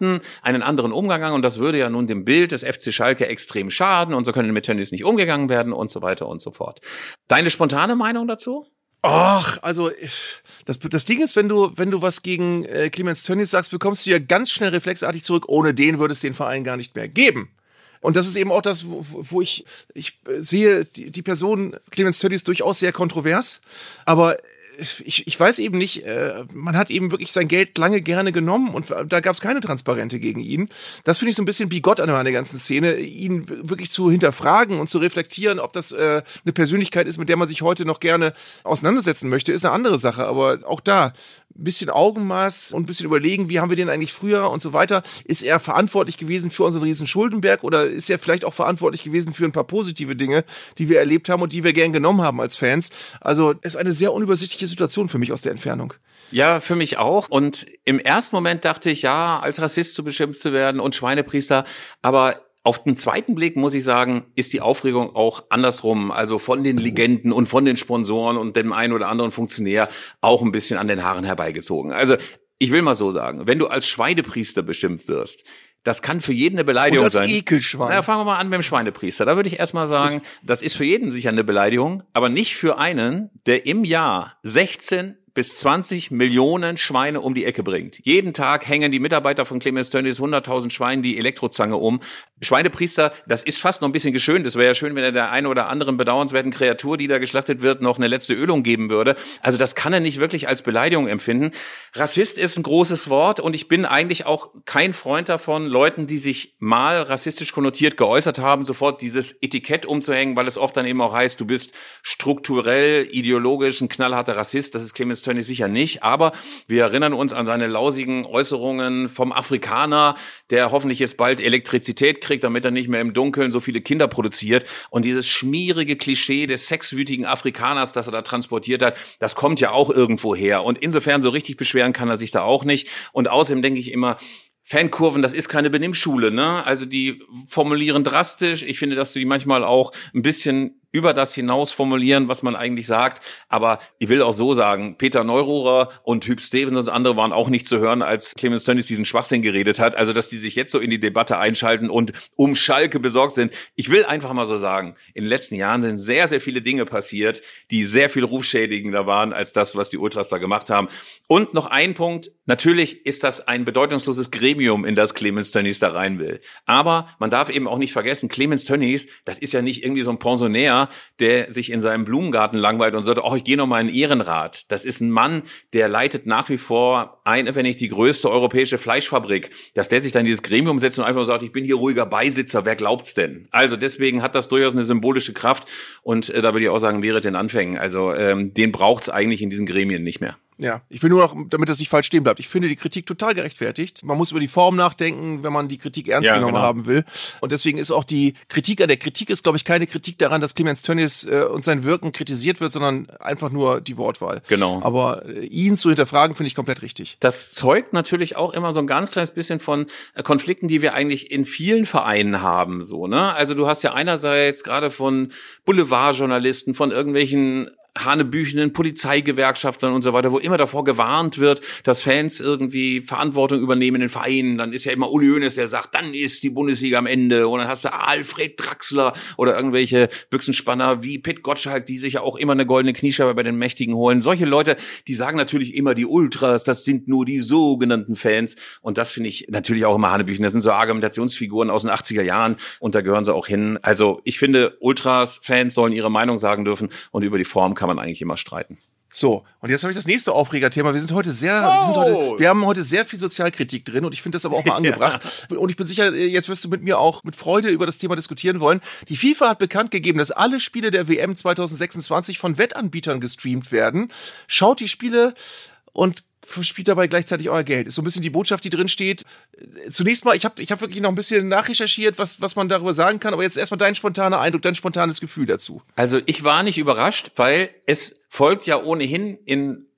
hätten einen anderen Umgang und das würde ja nun dem Bild des F C Schalke extrem schaden und so können mit Tönnies nicht umgegangen werden und so weiter und so fort. Deine spontane Meinung dazu? Ach, also das, das Ding ist, wenn du wenn du was gegen äh, Clemens Tönnies sagst, bekommst du ja ganz schnell reflexartig zurück, ohne den würde es den Verein gar nicht mehr geben. Und das ist eben auch das, wo, wo ich ich sehe die, die Person Clemens Tönnies durchaus sehr kontrovers, aber Ich, ich weiß eben nicht, äh, man hat eben wirklich sein Geld lange gerne genommen und da gab es keine Transparente gegen ihn. Das finde ich so ein bisschen bigott an der ganzen Szene, ihn wirklich zu hinterfragen und zu reflektieren, ob das äh, eine Persönlichkeit ist, mit der man sich heute noch gerne auseinandersetzen möchte, ist eine andere Sache. Aber auch da ein bisschen Augenmaß und ein bisschen überlegen, wie haben wir den eigentlich früher und so weiter. Ist er verantwortlich gewesen für unseren riesen Schuldenberg oder ist er vielleicht auch verantwortlich gewesen für ein paar positive Dinge, die wir erlebt haben und die wir gern genommen haben als Fans? Also ist eine sehr unübersichtliche Situation für mich aus der Entfernung. Ja, für mich auch. Und im ersten Moment dachte ich, ja, als Rassist zu beschimpft zu werden und Schweinepriester, aber auf den zweiten Blick muss ich sagen, ist die Aufregung auch andersrum, also von den Legenden und von den Sponsoren und dem einen oder anderen Funktionär auch ein bisschen an den Haaren herbeigezogen. Also ich will mal so sagen, wenn du als Schweinepriester beschimpft wirst, das kann für jeden eine Beleidigung und als sein. Ekelschwein. Na, fangen wir mal an mit dem Schweinepriester. Da würde ich erstmal sagen, das ist für jeden sicher eine Beleidigung, aber nicht für einen, der im Jahr sechzehn bis zwanzig Millionen Schweine um die Ecke bringt. Jeden Tag hängen die Mitarbeiter von Clemens Tönnies hunderttausend Schweinen die Elektrozange um. Schweinepriester, das ist fast noch ein bisschen geschönt. Es wäre ja schön, wenn er der einen oder anderen bedauernswerten Kreatur, die da geschlachtet wird, noch eine letzte Ölung geben würde. Also das kann er nicht wirklich als Beleidigung empfinden. Rassist ist ein großes Wort und ich bin eigentlich auch kein Freund davon, Leuten, die sich mal rassistisch konnotiert geäußert haben, sofort dieses Etikett umzuhängen, weil es oft dann eben auch heißt, du bist strukturell, ideologisch ein knallharter Rassist. Das ist Clemens Tönnies sicher nicht, aber wir erinnern uns an seine lausigen Äußerungen vom Afrikaner, der hoffentlich jetzt bald Elektrizität kriegt, damit er nicht mehr im Dunkeln so viele Kinder produziert. Und dieses schmierige Klischee des sexwütigen Afrikaners, das er da transportiert hat, das kommt ja auch irgendwo her. Und insofern so richtig beschweren kann er sich da auch nicht. Und außerdem denke ich immer, Fankurven, das ist keine Benimmschule, ne? Also die formulieren drastisch. Ich finde, dass du die manchmal auch ein bisschen über das hinaus formulieren, was man eigentlich sagt. Aber ich will auch so sagen, Peter Neururer und Hüb Stevens und andere waren auch nicht zu hören, als Clemens Tönnies diesen Schwachsinn geredet hat. Also, dass die sich jetzt so in die Debatte einschalten und um Schalke besorgt sind. Ich will einfach mal so sagen, in den letzten Jahren sind sehr, sehr viele Dinge passiert, die sehr viel rufschädigender waren als das, was die Ultras da gemacht haben. Und noch ein Punkt. Natürlich ist das ein bedeutungsloses Gremium, in das Clemens Tönnies da rein will. Aber man darf eben auch nicht vergessen, Clemens Tönnies, das ist ja nicht irgendwie so ein Pensionär, der sich in seinem Blumengarten langweilt und sagt, ach, ich gehe noch mal in den Ehrenrat. Das ist ein Mann, der leitet nach wie vor eine, wenn nicht die größte europäische Fleischfabrik. Dass der sich dann in dieses Gremium setzt und einfach sagt, ich bin hier ruhiger Beisitzer, wer glaubt's denn? Also deswegen hat das durchaus eine symbolische Kraft und äh, da würde ich auch sagen, wäre den Anfängen. Also ähm, den braucht's eigentlich in diesen Gremien nicht mehr. Ja, ich will nur noch, damit das nicht falsch stehen bleibt, ich finde die Kritik total gerechtfertigt. Man muss über die Form nachdenken, wenn man die Kritik ernst ja, genommen genau. haben will. Und deswegen ist auch die Kritik an der Kritik ist, glaube ich, keine Kritik daran, dass Clemens Tönnies äh, und sein Wirken kritisiert wird, sondern einfach nur die Wortwahl. Genau. Aber äh, ihn zu hinterfragen, finde ich komplett richtig. Das zeugt natürlich auch immer so ein ganz kleines bisschen von äh, Konflikten, die wir eigentlich in vielen Vereinen haben, so, ne? Also du hast ja einerseits gerade von Boulevardjournalisten, von irgendwelchen hanebüchenden Polizeigewerkschaftern und so weiter, wo immer davor gewarnt wird, dass Fans irgendwie Verantwortung übernehmen in den Vereinen. Dann ist ja immer Uli Hoeneß, der sagt, dann ist die Bundesliga am Ende. Und dann hast du Alfred Draxler oder irgendwelche Büchsenspanner wie Pit Gottschalk, die sich ja auch immer eine goldene Kniescheibe bei den Mächtigen holen. Solche Leute, die sagen natürlich immer, die Ultras, das sind nur die sogenannten Fans. Und das finde ich natürlich auch immer hanebüchen. Das sind so Argumentationsfiguren aus den achtziger Jahren und da gehören sie auch hin. Also ich finde, Ultras, Fans sollen ihre Meinung sagen dürfen und über die Form kann man eigentlich immer streiten. So, und jetzt habe ich das nächste Aufregerthema. Wir sind heute sehr, oh. wir, sind heute, wir haben heute sehr viel Sozialkritik drin und ich finde das aber auch mal angebracht. Ja. Und ich bin sicher, jetzt wirst du mit mir auch mit Freude über das Thema diskutieren wollen. Die FIFA hat bekannt gegeben, dass alle Spiele der W M zwanzig sechsundzwanzig von Wettanbietern gestreamt werden. Schaut die Spiele und verspielt dabei gleichzeitig euer Geld. Ist so ein bisschen die Botschaft, die drin steht. Zunächst mal, ich habe ich hab wirklich noch ein bisschen nachrecherchiert, was, was man darüber sagen kann, aber jetzt erstmal dein spontaner Eindruck, dein spontanes Gefühl dazu. Also ich war nicht überrascht, weil es folgt ja ohnehin in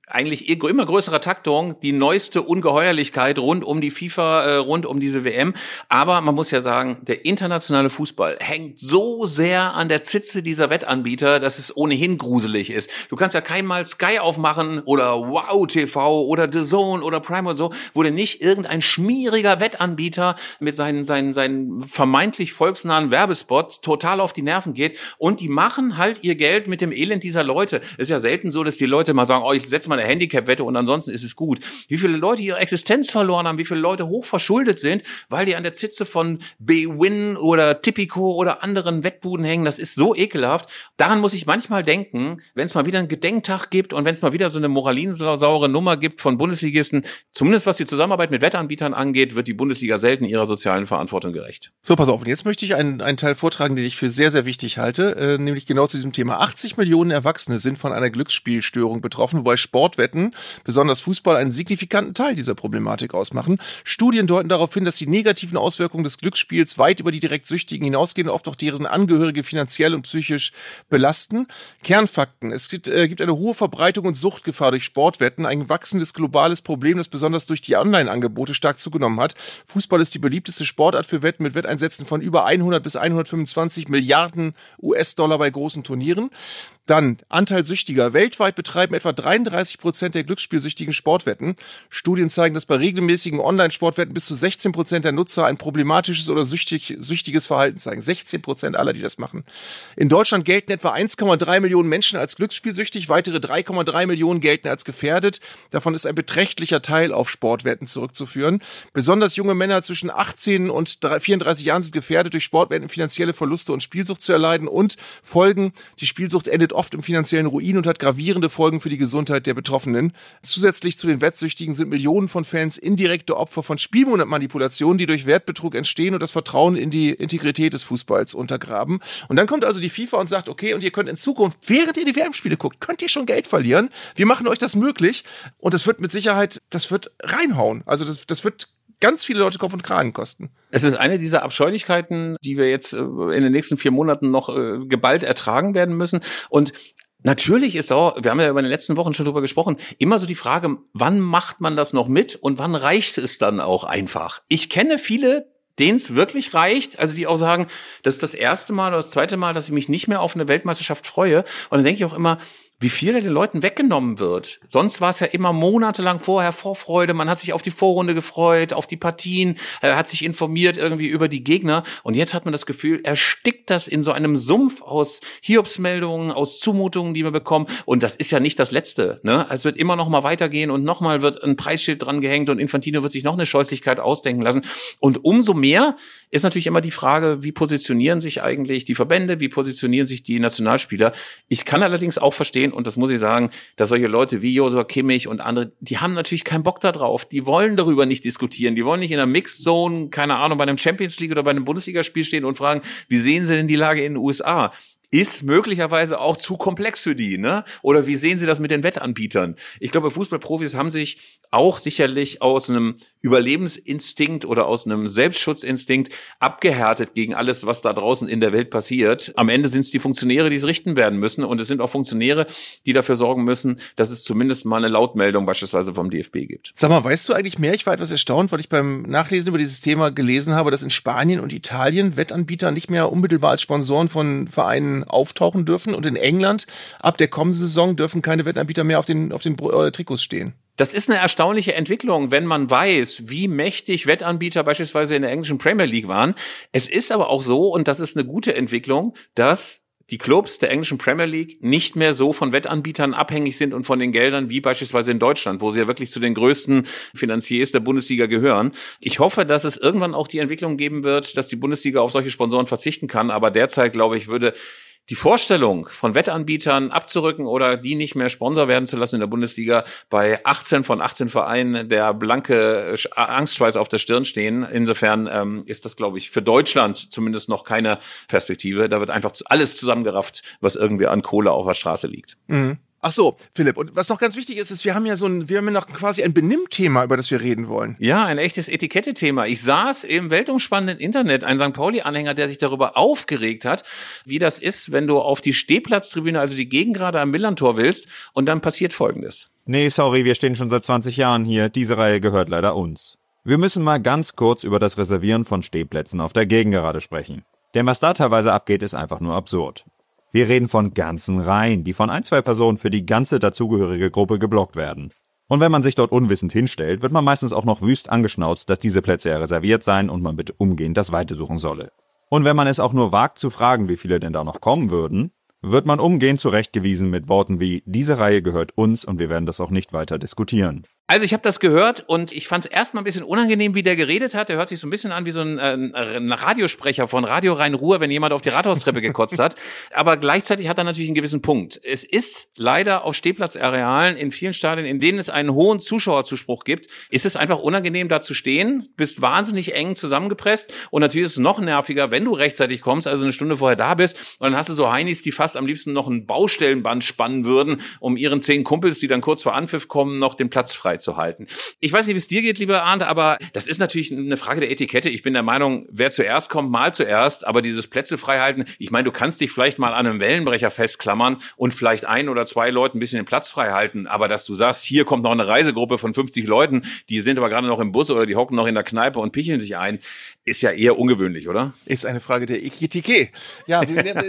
eigentlich immer größerer Taktung die neueste Ungeheuerlichkeit rund um die FIFA, äh, rund um diese W M. Aber man muss ja sagen, der internationale Fußball hängt so sehr an der Zitze dieser Wettanbieter, dass es ohnehin gruselig ist. Du kannst ja keinmal Sky aufmachen oder Wow T V oder The Zone oder Prime und so, wo dir nicht irgendein schmieriger Wettanbieter mit seinen, seinen, seinen vermeintlich volksnahen Werbespots total auf die Nerven geht. Und die machen halt ihr Geld mit dem Elend dieser Leute. Es ist ja selten so, dass die Leute mal sagen, oh, ich setze mal eine Handicap-Wette und ansonsten ist es gut. Wie viele Leute ihre Existenz verloren haben, wie viele Leute hoch verschuldet sind, weil die an der Zitze von B-Win oder Tipico oder anderen Wettbuden hängen, das ist so ekelhaft. Daran muss ich manchmal denken, wenn es mal wieder einen Gedenktag gibt und wenn es mal wieder so eine moralinsaure Nummer gibt von Bundesligisten, zumindest was die Zusammenarbeit mit Wettanbietern angeht, wird die Bundesliga selten ihrer sozialen Verantwortung gerecht. So, pass auf, und jetzt möchte ich einen, einen Teil vortragen, den ich für sehr, sehr wichtig halte, äh, nämlich genau zu diesem Thema. achtzig Millionen Erwachsene sind von einer Glücksspielstörung betroffen, wobei Sportwetten, besonders Fußball, einen signifikanten Teil dieser Problematik ausmachen. Studien deuten darauf hin, dass die negativen Auswirkungen des Glücksspiels weit über die direkt Süchtigen hinausgehen und oft auch deren Angehörige finanziell und psychisch belasten. Kernfakten: Es gibt, äh, gibt eine hohe Verbreitung und Suchtgefahr durch Sportwetten, ein wachsendes globales Problem, das besonders durch die Online-Angebote stark zugenommen hat. Fußball ist die beliebteste Sportart für Wetten mit Wetteinsätzen von über hundert bis hundertfünfundzwanzig Milliarden U S-Dollar bei großen Turnieren. Dann Anteil Süchtiger. Weltweit betreiben etwa dreiunddreißig Prozent der Glücksspielsüchtigen Sportwetten. Studien zeigen, dass bei regelmäßigen Online-Sportwetten bis zu sechzehn Prozent der Nutzer ein problematisches oder süchtig, süchtiges Verhalten zeigen. sechzehn Prozent aller, die das machen. In Deutschland gelten etwa eins Komma drei Millionen Menschen als glücksspielsüchtig, weitere drei Komma drei Millionen gelten als gefährdet. Davon ist ein beträchtlicher Teil auf Sportwetten zurückzuführen. Besonders junge Männer zwischen achtzehn und vierunddreißig Jahren sind gefährdet, durch Sportwetten finanzielle Verluste und Spielsucht zu erleiden. Und Folgen: Die Spielsucht endet oft im finanziellen Ruin und hat gravierende Folgen für die Gesundheit der Betroffenen. Zusätzlich zu den Wettsüchtigen sind Millionen von Fans indirekte Opfer von Spielmanipulationen, die durch Wertbetrug entstehen und das Vertrauen in die Integrität des Fußballs untergraben. Und dann kommt also die FIFA und sagt, okay, und ihr könnt in Zukunft, während ihr die W M-Spiele guckt, könnt ihr schon Geld verlieren. Wir machen euch das möglich. Und das wird mit Sicherheit, das wird reinhauen. Also das, das wird ganz viele Leute Kopf und Kragen kosten. Es ist eine dieser Abscheulichkeiten, die wir jetzt in den nächsten vier Monaten noch äh, geballt ertragen werden müssen. Und natürlich ist auch, wir haben ja über den letzten Wochen schon drüber gesprochen, immer so die Frage, wann macht man das noch mit und wann reicht es dann auch einfach? Ich kenne viele, denen es wirklich reicht, also die auch sagen, das ist das erste Mal oder das zweite Mal, dass ich mich nicht mehr auf eine Weltmeisterschaft freue. Und dann denke ich auch immer, wie viel den Leuten weggenommen wird. Sonst war es ja immer monatelang vorher Vorfreude, man hat sich auf die Vorrunde gefreut, auf die Partien, äh, hat sich informiert irgendwie über die Gegner und jetzt hat man das Gefühl, erstickt das in so einem Sumpf aus Hiobsmeldungen, aus Zumutungen, die wir bekommen und das ist ja nicht das Letzte, ne? Es wird immer noch mal weitergehen und noch mal wird ein Preisschild dran gehängt und Infantino wird sich noch eine Scheußlichkeit ausdenken lassen und umso mehr ist natürlich immer die Frage, wie positionieren sich eigentlich die Verbände, wie positionieren sich die Nationalspieler. Ich kann allerdings auch verstehen, und das muss ich sagen, dass solche Leute wie Joshua Kimmich und andere, die haben natürlich keinen Bock da drauf. Die wollen darüber nicht diskutieren. Die wollen nicht in einer Mixed Zone, keine Ahnung, bei einem Champions League oder bei einem Bundesligaspiel stehen und fragen, wie sehen sie denn die Lage in den U S A? Ist möglicherweise auch zu komplex für die, ne? Oder wie sehen Sie das mit den Wettanbietern? Ich glaube, Fußballprofis haben sich auch sicherlich aus einem Überlebensinstinkt oder aus einem Selbstschutzinstinkt abgehärtet gegen alles, was da draußen in der Welt passiert. Am Ende sind es die Funktionäre, die es richten werden müssen. Und es sind auch Funktionäre, die dafür sorgen müssen, dass es zumindest mal eine Lautmeldung beispielsweise vom D F B gibt. Sag mal, weißt du eigentlich mehr? Ich war etwas erstaunt, weil ich beim Nachlesen über dieses Thema gelesen habe, dass in Spanien und Italien Wettanbieter nicht mehr unmittelbar als Sponsoren von Vereinen auftauchen dürfen und in England ab der kommenden Saison dürfen keine Wettanbieter mehr auf den, auf den äh, Trikots stehen. Das ist eine erstaunliche Entwicklung, wenn man weiß, wie mächtig Wettanbieter beispielsweise in der englischen Premier League waren. Es ist aber auch so, und das ist eine gute Entwicklung, dass die Clubs der englischen Premier League nicht mehr so von Wettanbietern abhängig sind und von den Geldern wie beispielsweise in Deutschland, wo sie ja wirklich zu den größten Finanziers der Bundesliga gehören. Ich hoffe, dass es irgendwann auch die Entwicklung geben wird, dass die Bundesliga auf solche Sponsoren verzichten kann. Aber derzeit, glaube ich, würde die Vorstellung von Wettanbietern abzurücken oder die nicht mehr Sponsor werden zu lassen in der Bundesliga bei achtzehn von achtzehn Vereinen der blanke Angstschweiß auf der Stirn stehen. Insofern ähm, ist das, glaube ich, für Deutschland zumindest noch keine Perspektive. Da wird einfach alles zusammengerafft, was irgendwie an Kohle auf der Straße liegt. Mhm. Ach so, Philipp, und was noch ganz wichtig ist, ist, wir haben ja so ein, wir haben ja noch quasi ein Benimmthema, über das wir reden wollen. Ja, ein echtes Etikette-Thema. Ich saß im weltumspannenden Internet, ein Sankt Pauli-Anhänger, der sich darüber aufgeregt hat, wie das ist, wenn du auf die Stehplatztribüne, also die Gegengrade am Millerntor willst, und dann passiert Folgendes. Nee, sorry, wir stehen schon seit zwanzig Jahren hier. Diese Reihe gehört leider uns. Wir müssen mal ganz kurz über das Reservieren von Stehplätzen auf der Gegengerade sprechen. Denn was da teilweise abgeht, ist einfach nur absurd. Wir reden von ganzen Reihen, die von ein, zwei Personen für die ganze dazugehörige Gruppe geblockt werden. Und wenn man sich dort unwissend hinstellt, wird man meistens auch noch wüst angeschnauzt, dass diese Plätze ja reserviert seien und man bitte umgehend das Weite suchen solle. Und wenn man es auch nur wagt zu fragen, wie viele denn da noch kommen würden, wird man umgehend zurechtgewiesen mit Worten wie, diese Reihe gehört uns und wir werden das auch nicht weiter diskutieren. Also ich habe das gehört und ich fand es erstmal ein bisschen unangenehm, wie der geredet hat. Der hört sich so ein bisschen an wie so ein, äh, ein Radiosprecher von Radio Rhein-Ruhr, wenn jemand auf die Rathaustreppe gekotzt hat. Aber gleichzeitig hat er natürlich einen gewissen Punkt. Es ist leider auf Stehplatzarealen in vielen Stadien, in denen es einen hohen Zuschauerzuspruch gibt, ist es einfach unangenehm, da zu stehen, bist wahnsinnig eng zusammengepresst und natürlich ist es noch nerviger, wenn du rechtzeitig kommst, also eine Stunde vorher da bist und dann hast du so Heinis, die fast am liebsten noch ein Baustellenband spannen würden, um ihren zehn Kumpels, die dann kurz vor Anpfiff kommen, noch den Platz frei zu halten. Ich weiß nicht, wie es dir geht, lieber Arndt, aber das ist natürlich eine Frage der Etikette. Ich bin der Meinung, wer zuerst kommt, mal zuerst, aber dieses Plätze frei halten, ich meine, du kannst dich vielleicht mal an einem Wellenbrecher festklammern und vielleicht ein oder zwei Leuten ein bisschen den Platz frei halten, aber dass du sagst, hier kommt noch eine Reisegruppe von fünfzig Leuten, die sind aber gerade noch im Bus oder die hocken noch in der Kneipe und picheln sich ein, ist ja eher ungewöhnlich, oder? Ist eine Frage der Etikette. Ja,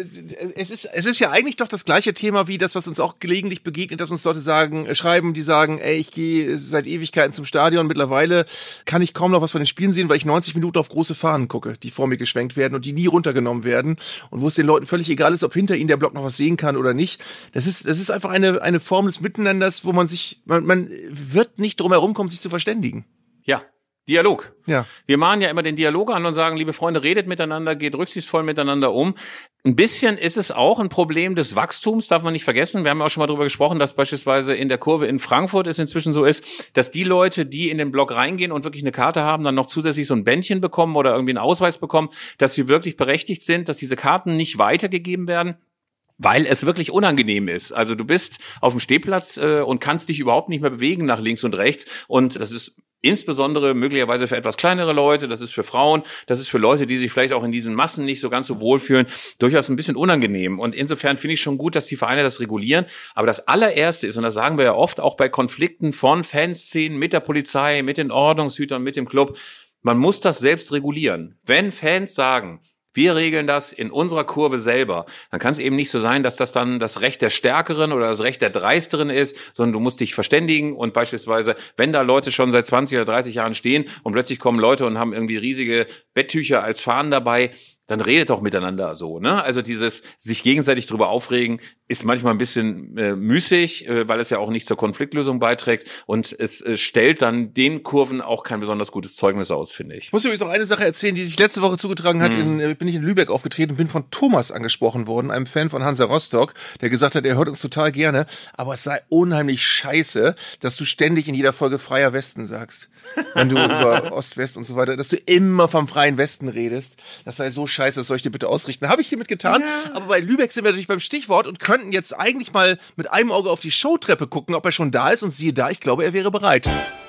es ist, es ist ja eigentlich doch das gleiche Thema wie das, was uns auch gelegentlich begegnet, dass uns Leute sagen, schreiben, die sagen, ey, ich gehe seit Ewigkeiten zum Stadion. Mittlerweile kann ich kaum noch was von den Spielen sehen, weil ich neunzig Minuten auf große Fahnen gucke, die vor mir geschwenkt werden und die nie runtergenommen werden und wo es den Leuten völlig egal ist, ob hinter ihnen der Block noch was sehen kann oder nicht. Das ist, das ist einfach eine, eine Form des Miteinanders, wo man sich, man, man wird nicht drum herum kommen, sich zu verständigen. Ja. Dialog. Ja. Wir mahnen ja immer den Dialog an und sagen, liebe Freunde, redet miteinander, geht rücksichtsvoll miteinander um. Ein bisschen ist es auch ein Problem des Wachstums, darf man nicht vergessen. Wir haben ja auch schon mal darüber gesprochen, dass beispielsweise in der Kurve in Frankfurt es inzwischen so ist, dass die Leute, die in den Block reingehen und wirklich eine Karte haben, dann noch zusätzlich so ein Bändchen bekommen oder irgendwie einen Ausweis bekommen, dass sie wirklich berechtigt sind, dass diese Karten nicht weitergegeben werden, weil es wirklich unangenehm ist. Also du bist auf dem Stehplatz äh, und kannst dich überhaupt nicht mehr bewegen nach links und rechts und das ist insbesondere möglicherweise für etwas kleinere Leute, das ist für Frauen, das ist für Leute, die sich vielleicht auch in diesen Massen nicht so ganz so wohlfühlen, durchaus ein bisschen unangenehm. Und insofern finde ich schon gut, dass die Vereine das regulieren. Aber das allererste ist, und das sagen wir ja oft, auch bei Konflikten von Fanszenen mit der Polizei, mit den Ordnungshütern, mit dem Club, man muss das selbst regulieren. Wenn Fans sagen, wir regeln das in unserer Kurve selber. Dann kann es eben nicht so sein, dass das dann das Recht der Stärkeren oder das Recht der Dreisteren ist, sondern du musst dich verständigen und beispielsweise, wenn da Leute schon seit zwanzig oder dreißig Jahren stehen und plötzlich kommen Leute und haben irgendwie riesige Betttücher als Fahnen dabei, dann redet doch miteinander so, ne? Also dieses sich gegenseitig drüber aufregen ist manchmal ein bisschen äh, müßig, äh, weil es ja auch nicht zur Konfliktlösung beiträgt und es äh, stellt dann den Kurven auch kein besonders gutes Zeugnis aus, finde ich. Ich muss übrigens noch eine Sache erzählen, die sich letzte Woche zugetragen hat. Hm. In, bin ich in Lübeck aufgetreten und bin von Thomas angesprochen worden, einem Fan von Hansa Rostock, der gesagt hat, er hört uns total gerne, aber es sei unheimlich scheiße, dass du ständig in jeder Folge Freier Westen sagst. Wenn du über Ost-West und so weiter, dass du immer vom Freien Westen redest. Das sei so scheiße, das soll ich dir bitte ausrichten. Habe ich hiermit getan. Ja. Aber bei Lübeck sind wir natürlich beim Stichwort und könnten jetzt eigentlich mal mit einem Auge auf die Showtreppe gucken, ob er schon da ist. Und siehe da, ich glaube, er wäre bereit.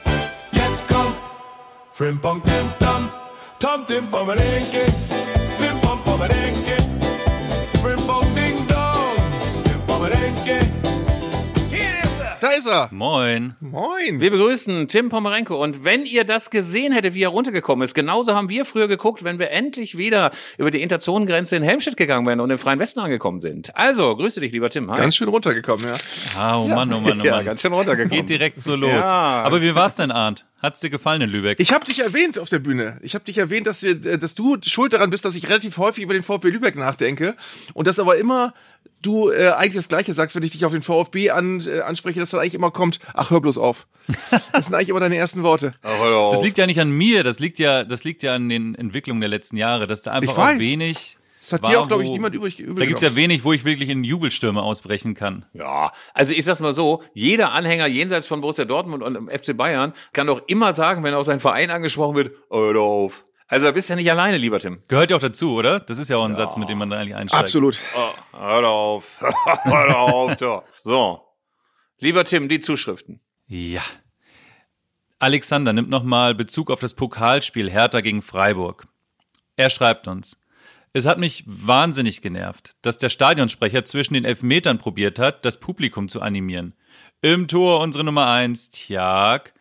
Jetzt kommt Frimpong Tim Tom, Tom Tim Pommerenke, Tim Pom Pommerenke, Frimpong Ding Dong, Tim Pommerenke. Da ist er. Moin. Moin. Wir begrüßen Tim Pommerenke. Und wenn ihr das gesehen hättet, wie er runtergekommen ist, genauso haben wir früher geguckt, wenn wir endlich wieder über die Interzonengrenze in Helmstedt gegangen wären und im Freien Westen angekommen sind. Also, grüße dich, lieber Tim. Hi. Ganz schön runtergekommen, ja. Ah, oh Mann, oh Mann, oh Mann. Ja, ganz schön runtergekommen. Geht direkt so los. Ja. Aber wie war's denn, Arndt? Hat's dir gefallen in Lübeck? Ich habe dich erwähnt auf der Bühne. Ich habe dich erwähnt, dass, wir, dass du schuld daran bist, dass ich relativ häufig über den VfB Lübeck nachdenke und dass aber immer du äh, eigentlich das Gleiche sagst, wenn ich dich auf den VfB an, äh, anspreche, dass dann eigentlich immer kommt, ach, hör bloß auf. Das sind eigentlich immer deine ersten Worte. Ach, hör auf. Das liegt ja nicht an mir, das liegt ja, das liegt ja an den Entwicklungen der letzten Jahre, dass da einfach auch wenig... Das hat war, dir auch, glaube ich, niemand übrig. übrig da gibt's ja wenig, wo ich wirklich in Jubelstürme ausbrechen kann. Ja, also ich sag's mal so, jeder Anhänger jenseits von Borussia Dortmund und F C Bayern kann doch immer sagen, wenn auf seinen Verein angesprochen wird, hör auf. Also da bist du ja nicht alleine, lieber Tim. Gehört ja auch dazu, oder? Das ist ja auch ein ja. Satz, mit dem man da eigentlich einsteigt. Absolut. Oh, hör auf. Hör auf. Doch. So. Lieber Tim, die Zuschriften. Ja. Alexander nimmt nochmal Bezug auf das Pokalspiel Hertha gegen Freiburg. Er schreibt uns: Es hat mich wahnsinnig genervt, dass der Stadionsprecher zwischen den Elfmetern probiert hat, das Publikum zu animieren. Im Tor unsere Nummer eins, Tjag.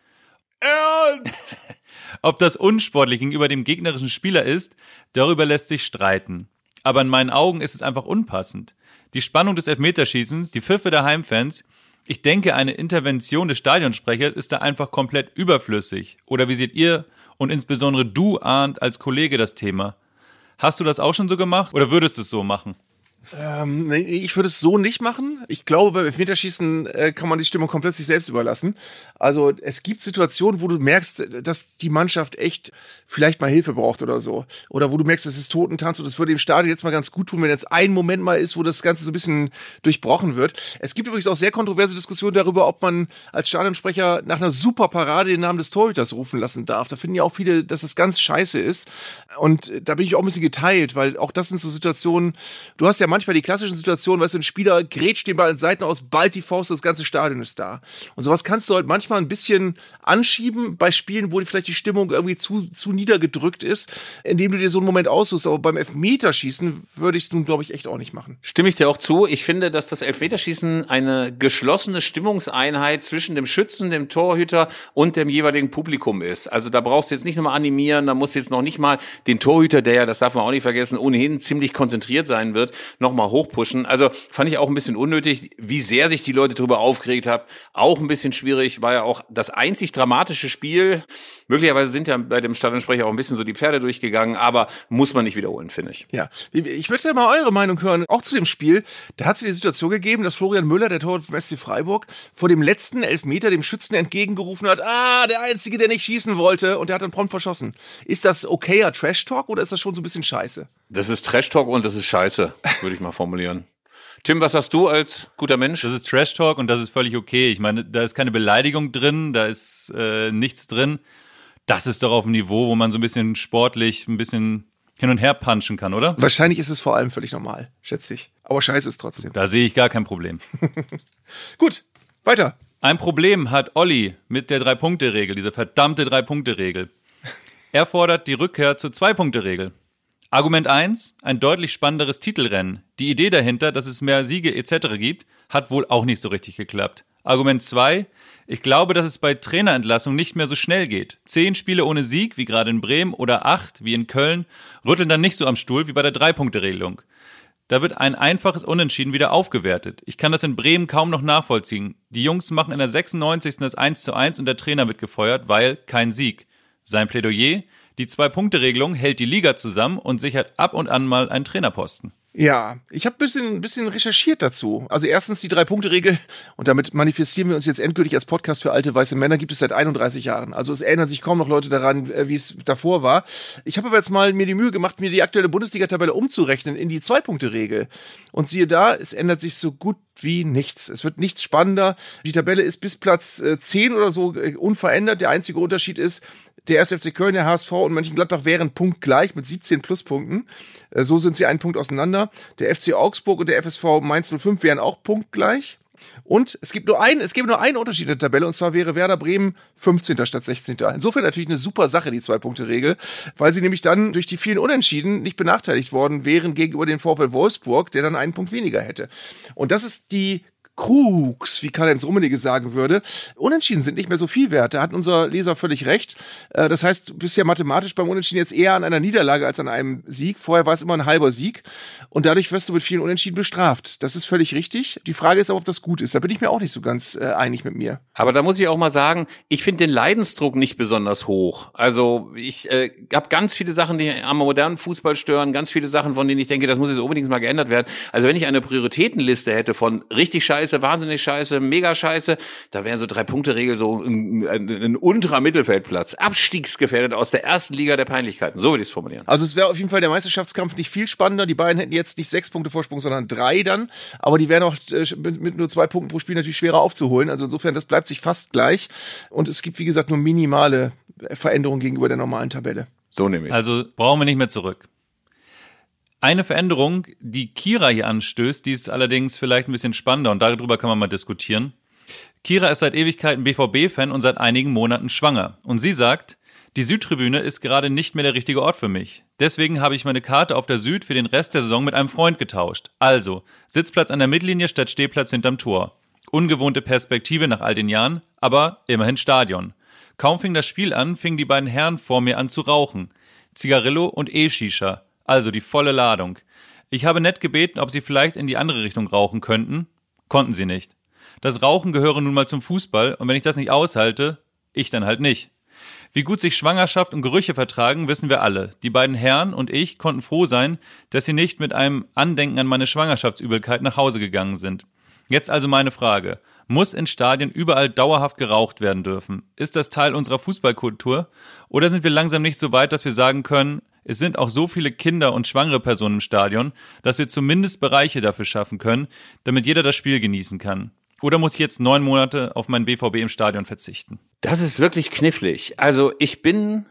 Ernst? Ob das unsportlich gegenüber dem gegnerischen Spieler ist, darüber lässt sich streiten. Aber in meinen Augen ist es einfach unpassend. Die Spannung des Elfmeterschießens, die Pfiffe der Heimfans, ich denke, eine Intervention des Stadionsprechers ist da einfach komplett überflüssig. Oder wie seht ihr und insbesondere du, Arndt, als Kollege das Thema? Hast du das auch schon so gemacht oder würdest du es so machen? Ähm, nee, ich würde es so nicht machen. Ich glaube, beim Elfmeterschießen äh, kann man die Stimmung komplett sich selbst überlassen. Also es gibt Situationen, wo du merkst, dass die Mannschaft echt vielleicht mal Hilfe braucht oder so. Oder wo du merkst, es ist Totentanz und es würde dem Stadion jetzt mal ganz gut tun, wenn jetzt ein Moment mal ist, wo das Ganze so ein bisschen durchbrochen wird. Es gibt übrigens auch sehr kontroverse Diskussionen darüber, ob man als Stadionsprecher nach einer super Parade den Namen des Torhüters rufen lassen darf. Da finden ja auch viele, dass das ganz scheiße ist. Und da bin ich auch ein bisschen geteilt, weil auch das sind so Situationen, du hast ja manchmal die klassischen Situationen, weißt du, ein Spieler grätscht den Ball an den Seiten aus, ballt die Faust, das ganze Stadion ist da. Und sowas kannst du halt manchmal ein bisschen anschieben bei Spielen, wo vielleicht die Stimmung irgendwie zu, zu niedergedrückt ist, indem du dir so einen Moment aussuchst. Aber beim Elfmeterschießen würde ich es nun, glaube ich, echt auch nicht machen. Stimme ich dir auch zu. Ich finde, dass das Elfmeterschießen eine geschlossene Stimmungseinheit zwischen dem Schützen, dem Torhüter und dem jeweiligen Publikum ist. Also da brauchst du jetzt nicht nochmal animieren, da musst du jetzt noch nicht mal den Torhüter, der ja, das darf man auch nicht vergessen, ohnehin ziemlich konzentriert sein wird, nochmal hochpushen. Also fand ich auch ein bisschen unnötig, wie sehr sich die Leute darüber aufgeregt haben. Auch ein bisschen schwierig, war ja auch das einzig dramatische Spiel. Möglicherweise sind ja bei dem Stadionsprecher auch ein bisschen so die Pferde durchgegangen, aber muss man nicht wiederholen, finde ich. Ja, ich möchte mal eure Meinung hören, auch zu dem Spiel. Da hat es die Situation gegeben, dass Florian Müller, der Torwart vom S C Freiburg, vor dem letzten Elfmeter dem Schützen entgegengerufen hat, ah, der Einzige, der nicht schießen wollte, und der hat dann prompt verschossen. Ist das okayer Trash-Talk oder ist das schon so ein bisschen scheiße? Das ist Trash-Talk und das ist scheiße, würde ich mal formulieren. Tim, was sagst du als guter Mensch? Das ist Trash-Talk und das ist völlig okay. Ich meine, da ist keine Beleidigung drin, da ist äh, nichts drin. Das ist doch auf dem Niveau, wo man so ein bisschen sportlich ein bisschen hin und her punchen kann, oder? Wahrscheinlich ist es vor allem völlig normal, schätze ich. Aber scheiße ist trotzdem. Da sehe ich gar kein Problem. Gut, weiter. Ein Problem hat Olli mit der Drei-Punkte-Regel, diese verdammte Drei-Punkte-Regel. Er fordert die Rückkehr zur Zwei-Punkte-Regel. Argument eins, ein deutlich spannenderes Titelrennen. Die Idee dahinter, dass es mehr Siege et cetera gibt, hat wohl auch nicht so richtig geklappt. Argument zwei, ich glaube, dass es bei Trainerentlassung nicht mehr so schnell geht. Zehn Spiele ohne Sieg, wie gerade in Bremen, oder acht, wie in Köln, rütteln dann nicht so am Stuhl wie bei der Drei-Punkte-Regelung. Da wird ein einfaches Unentschieden wieder aufgewertet. Ich kann das in Bremen kaum noch nachvollziehen. Die Jungs machen in der sechsundneunzigsten das eins zu eins und der Trainer wird gefeuert, weil kein Sieg. Sein Plädoyer: Die Zwei-Punkte-Regelung hält die Liga zusammen und sichert ab und an mal einen Trainerposten. Ja, ich habe ein bisschen, ein bisschen recherchiert dazu. Also erstens die Drei-Punkte-Regel, und damit manifestieren wir uns jetzt endgültig als Podcast für alte weiße Männer, gibt es seit einunddreißig Jahren. Also es erinnern sich kaum noch Leute daran, wie es davor war. Ich habe aber jetzt mal mir die Mühe gemacht, mir die aktuelle Bundesliga-Tabelle umzurechnen in die Zwei-Punkte-Regel. Und siehe da, es ändert sich so gut wie nichts. Es wird nichts spannender. Die Tabelle ist bis Platz zehn oder so unverändert. Der einzige Unterschied ist, der erste F C Köln, der H S V und Mönchengladbach wären punktgleich mit siebzehn Pluspunkten. So sind sie einen Punkt auseinander. Der F C Augsburg und der F S V Mainz null fünf wären auch punktgleich. Und es gibt nur einen, es gäbe nur einen Unterschied in der Tabelle, und zwar wäre Werder Bremen fünfzehnter statt sechzehnter Insofern natürlich eine super Sache, die Zwei-Punkte-Regel, weil sie nämlich dann durch die vielen Unentschieden nicht benachteiligt worden wären gegenüber dem VfL Wolfsburg, der dann einen Punkt weniger hätte. Und das ist die Krux, wie Karl-Heinz Rummenigge sagen würde. Unentschieden sind nicht mehr so viel wert. Da hat unser Leser völlig recht. Das heißt, du bist ja mathematisch beim Unentschieden jetzt eher an einer Niederlage als an einem Sieg. Vorher war es immer ein halber Sieg. Und dadurch wirst du mit vielen Unentschieden bestraft. Das ist völlig richtig. Die Frage ist aber, ob das gut ist. Da bin ich mir auch nicht so ganz äh, einig mit mir. Aber da muss ich auch mal sagen, ich finde den Leidensdruck nicht besonders hoch. Also ich äh, habe ganz viele Sachen, die am modernen Fußball stören, ganz viele Sachen, von denen ich denke, das muss jetzt unbedingt mal geändert werden. Also wenn ich eine Prioritätenliste hätte von richtig scheiße, wahnsinnig scheiße, mega scheiße, da wäre so Drei-Punkte-Regel so ein, ein, ein unterer Mittelfeldplatz, abstiegsgefährdet aus der ersten Liga der Peinlichkeiten. So würde ich es formulieren. Also es wäre auf jeden Fall der Meisterschaftskampf nicht viel spannender. Die beiden hätten jetzt nicht sechs Punkte Vorsprung, sondern drei dann. Aber die wären auch äh, mit, mit nur zwei Punkten pro Spiel natürlich schwerer aufzuholen. Also insofern, das bleibt sich fast gleich. Und es gibt, wie gesagt, nur minimale Veränderungen gegenüber der normalen Tabelle. So nämlich. Also brauchen wir nicht mehr zurück. Eine Veränderung, die Kira hier anstößt, die ist allerdings vielleicht ein bisschen spannender und darüber kann man mal diskutieren. Kira ist seit Ewigkeiten B V B-Fan und seit einigen Monaten schwanger. Und sie sagt, die Südtribüne ist gerade nicht mehr der richtige Ort für mich. Deswegen habe ich meine Karte auf der Süd für den Rest der Saison mit einem Freund getauscht. Also, Sitzplatz an der Mittellinie statt Stehplatz hinterm Tor. Ungewohnte Perspektive nach all den Jahren, aber immerhin Stadion. Kaum fing das Spiel an, fingen die beiden Herren vor mir an zu rauchen. Zigarillo und E-Shisha, also die volle Ladung. Ich habe nett gebeten, ob sie vielleicht in die andere Richtung rauchen könnten. Konnten sie nicht. Das Rauchen gehöre nun mal zum Fußball und wenn ich das nicht aushalte, ich dann halt nicht. Wie gut sich Schwangerschaft und Gerüche vertragen, wissen wir alle. Die beiden Herren und ich konnten froh sein, dass sie nicht mit einem Andenken an meine Schwangerschaftsübelkeit nach Hause gegangen sind. Jetzt also meine Frage. Muss in Stadien überall dauerhaft geraucht werden dürfen? Ist das Teil unserer Fußballkultur? Oder sind wir langsam nicht so weit, dass wir sagen können, es sind auch so viele Kinder und schwangere Personen im Stadion, dass wir zumindest Bereiche dafür schaffen können, damit jeder das Spiel genießen kann? Oder muss ich jetzt neun Monate auf meinen B V B im Stadion verzichten? Das ist wirklich knifflig. Also ich bin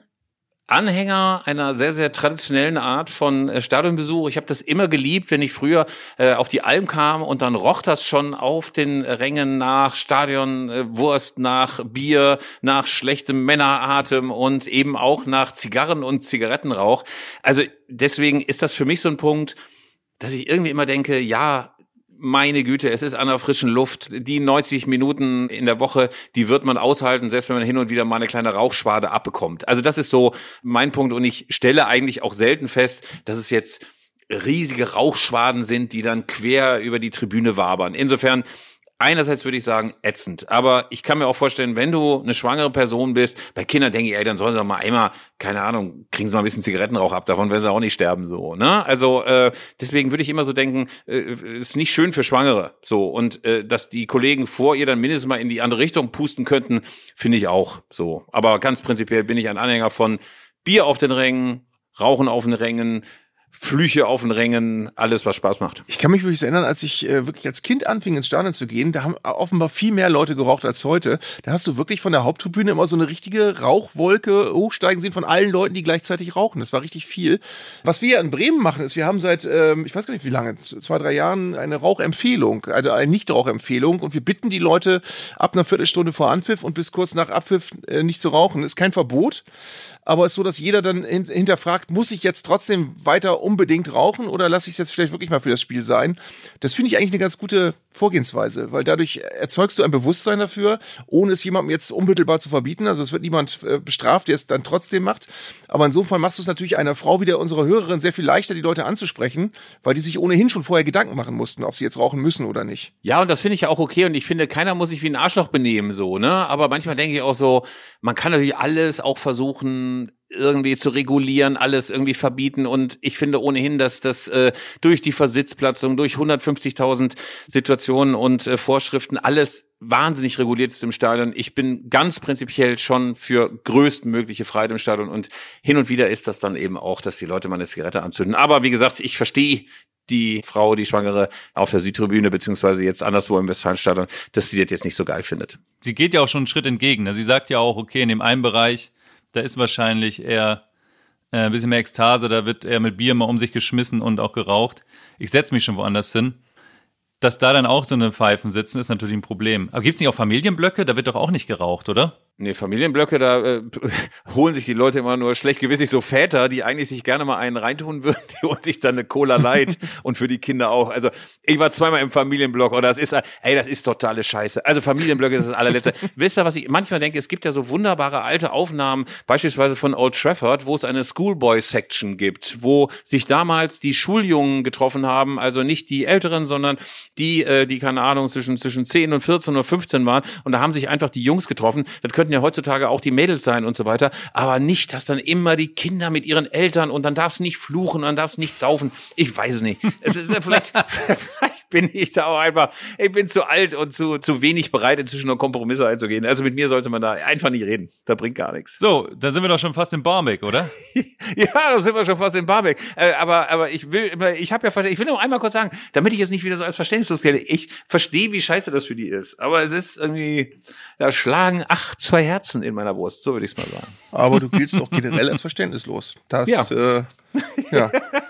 Anhänger einer sehr, sehr traditionellen Art von äh, Stadionbesuch. Ich habe das immer geliebt, wenn ich früher äh, auf die Alm kam und dann roch das schon auf den Rängen nach Stadionwurst, äh, nach Bier, nach schlechtem Männeratem und eben auch nach Zigarren und Zigarettenrauch. Also deswegen ist das für mich so ein Punkt, dass ich irgendwie immer denke, ja, meine Güte, es ist an der frischen Luft. Die neunzig Minuten in der Woche, die wird man aushalten, selbst wenn man hin und wieder mal eine kleine Rauchschwade abbekommt. Also das ist so mein Punkt und ich stelle eigentlich auch selten fest, dass es jetzt riesige Rauchschwaden sind, die dann quer über die Tribüne wabern. Insofern einerseits würde ich sagen, ätzend. Aber ich kann mir auch vorstellen, wenn du eine schwangere Person bist, bei Kindern denke ich, ey, dann sollen sie doch mal einmal, keine Ahnung, kriegen sie mal ein bisschen Zigarettenrauch ab, davon werden sie auch nicht sterben, so, ne? Also, äh, deswegen würde ich immer so denken, äh, ist nicht schön für Schwangere, so. Und, äh, dass die Kollegen vor ihr dann mindestens mal in die andere Richtung pusten könnten, finde ich auch so. Aber ganz prinzipiell bin ich ein Anhänger von Bier auf den Rängen, Rauchen auf den Rängen, Flüche auf den Rängen, alles, was Spaß macht. Ich kann mich wirklich erinnern, als ich äh, wirklich als Kind anfing, ins Stadion zu gehen, da haben offenbar viel mehr Leute geraucht als heute. Da hast du wirklich von der Haupttribüne immer so eine richtige Rauchwolke hochsteigen sehen von allen Leuten, die gleichzeitig rauchen. Das war richtig viel. Was wir ja in Bremen machen, ist, wir haben seit, ähm, ich weiß gar nicht wie lange, zwei, drei Jahren eine Rauchempfehlung, also eine Nichtrauchempfehlung und wir bitten die Leute ab einer Viertelstunde vor Anpfiff und bis kurz nach Abpfiff äh, nicht zu rauchen. Ist kein Verbot, aber es ist so, dass jeder dann hin- hinterfragt, muss ich jetzt trotzdem weiter unbedingt rauchen oder lasse ich es jetzt vielleicht wirklich mal für das Spiel sein? Das finde ich eigentlich eine ganz gute Vorgehensweise, weil dadurch erzeugst du ein Bewusstsein dafür, ohne es jemandem jetzt unmittelbar zu verbieten. Also es wird niemand äh, bestraft, der es dann trotzdem macht. Aber in so einem Fall machst du es natürlich einer Frau wie der unserer Hörerin sehr viel leichter, die Leute anzusprechen, weil die sich ohnehin schon vorher Gedanken machen mussten, ob sie jetzt rauchen müssen oder nicht. Ja, und das finde ich ja auch okay und ich finde, keiner muss sich wie ein Arschloch benehmen, so, ne? Aber manchmal denke ich auch so, man kann natürlich alles auch versuchen, irgendwie zu regulieren, alles irgendwie verbieten und ich finde ohnehin, dass das äh, durch die Versitzplatzung, durch hundertfünfzigtausend Situationen und äh, Vorschriften alles wahnsinnig reguliert ist im Stadion. Ich bin ganz prinzipiell schon für größtmögliche Freiheit im Stadion und hin und wieder ist das dann eben auch, dass die Leute mal eine Zigarette anzünden. Aber wie gesagt, ich verstehe die Frau, die Schwangere auf der Südtribüne, beziehungsweise jetzt anderswo im Westfalenstadion, dass sie das jetzt nicht so geil findet. Sie geht ja auch schon einen Schritt entgegen. Sie sagt ja auch, okay, in dem einen Bereich, da ist wahrscheinlich eher äh, ein bisschen mehr Ekstase, da wird eher mit Bier mal um sich geschmissen und auch geraucht. Ich setze mich schon woanders hin. Dass da dann auch so eine Pfeifen sitzen, ist natürlich ein Problem. Aber gibt's nicht auch Familienblöcke? Da wird doch auch nicht geraucht, oder? Nee, Familienblöcke, da äh, holen sich die Leute immer nur schlecht gewissig so Väter, die eigentlich sich gerne mal einen reintun würden, die holen sich dann eine Cola Light und für die Kinder auch. Also ich war zweimal im Familienblock und das ist, ey, das ist totale Scheiße. Also Familienblöcke ist das allerletzte. Wisst ihr, was ich manchmal denke? Es gibt ja so wunderbare alte Aufnahmen, beispielsweise von Old Trafford, wo es eine Schoolboy-Section gibt, wo sich damals die Schuljungen getroffen haben, also nicht die Älteren, sondern die, äh, die, keine Ahnung, zwischen, zwischen zehn und vierzehn oder fünfzehn waren und da haben sich einfach die Jungs getroffen. Das könnten ja heutzutage auch die Mädels sein und so weiter, aber nicht, dass dann immer die Kinder mit ihren Eltern und dann darfst du nicht fluchen, dann darfst du nicht saufen. Ich weiß es nicht. Es ist ja vielleicht, vielleicht bin ich da auch einfach, ich bin zu alt und zu, zu wenig bereit, inzwischen noch Kompromisse einzugehen. Also mit mir sollte man da einfach nicht reden. Da bringt gar nichts. So, da sind wir doch schon fast in Barmbek, oder? Ja, da sind wir schon fast in Barmbek. Äh, aber, aber ich will, ich habe ja, ich will noch einmal kurz sagen, damit ich jetzt nicht wieder so als verständnislos gelte. Ich verstehe, wie scheiße das für die ist. Aber es ist irgendwie, da schlagen ach, zwei Herzen in meiner Brust. So würde ich es mal sagen. Aber du giltst doch generell als verständnislos. Das, ja. Äh, ja.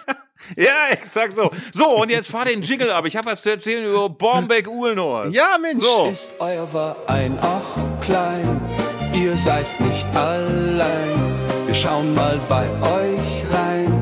Ja, exakt so. So, und jetzt fahr den Jingle ab. Ich habe was zu erzählen über Barmbek-Uhlenhorst. Ja, Mensch. So. Ist euer Verein auch klein? Ihr seid nicht allein. Wir schauen mal bei euch rein.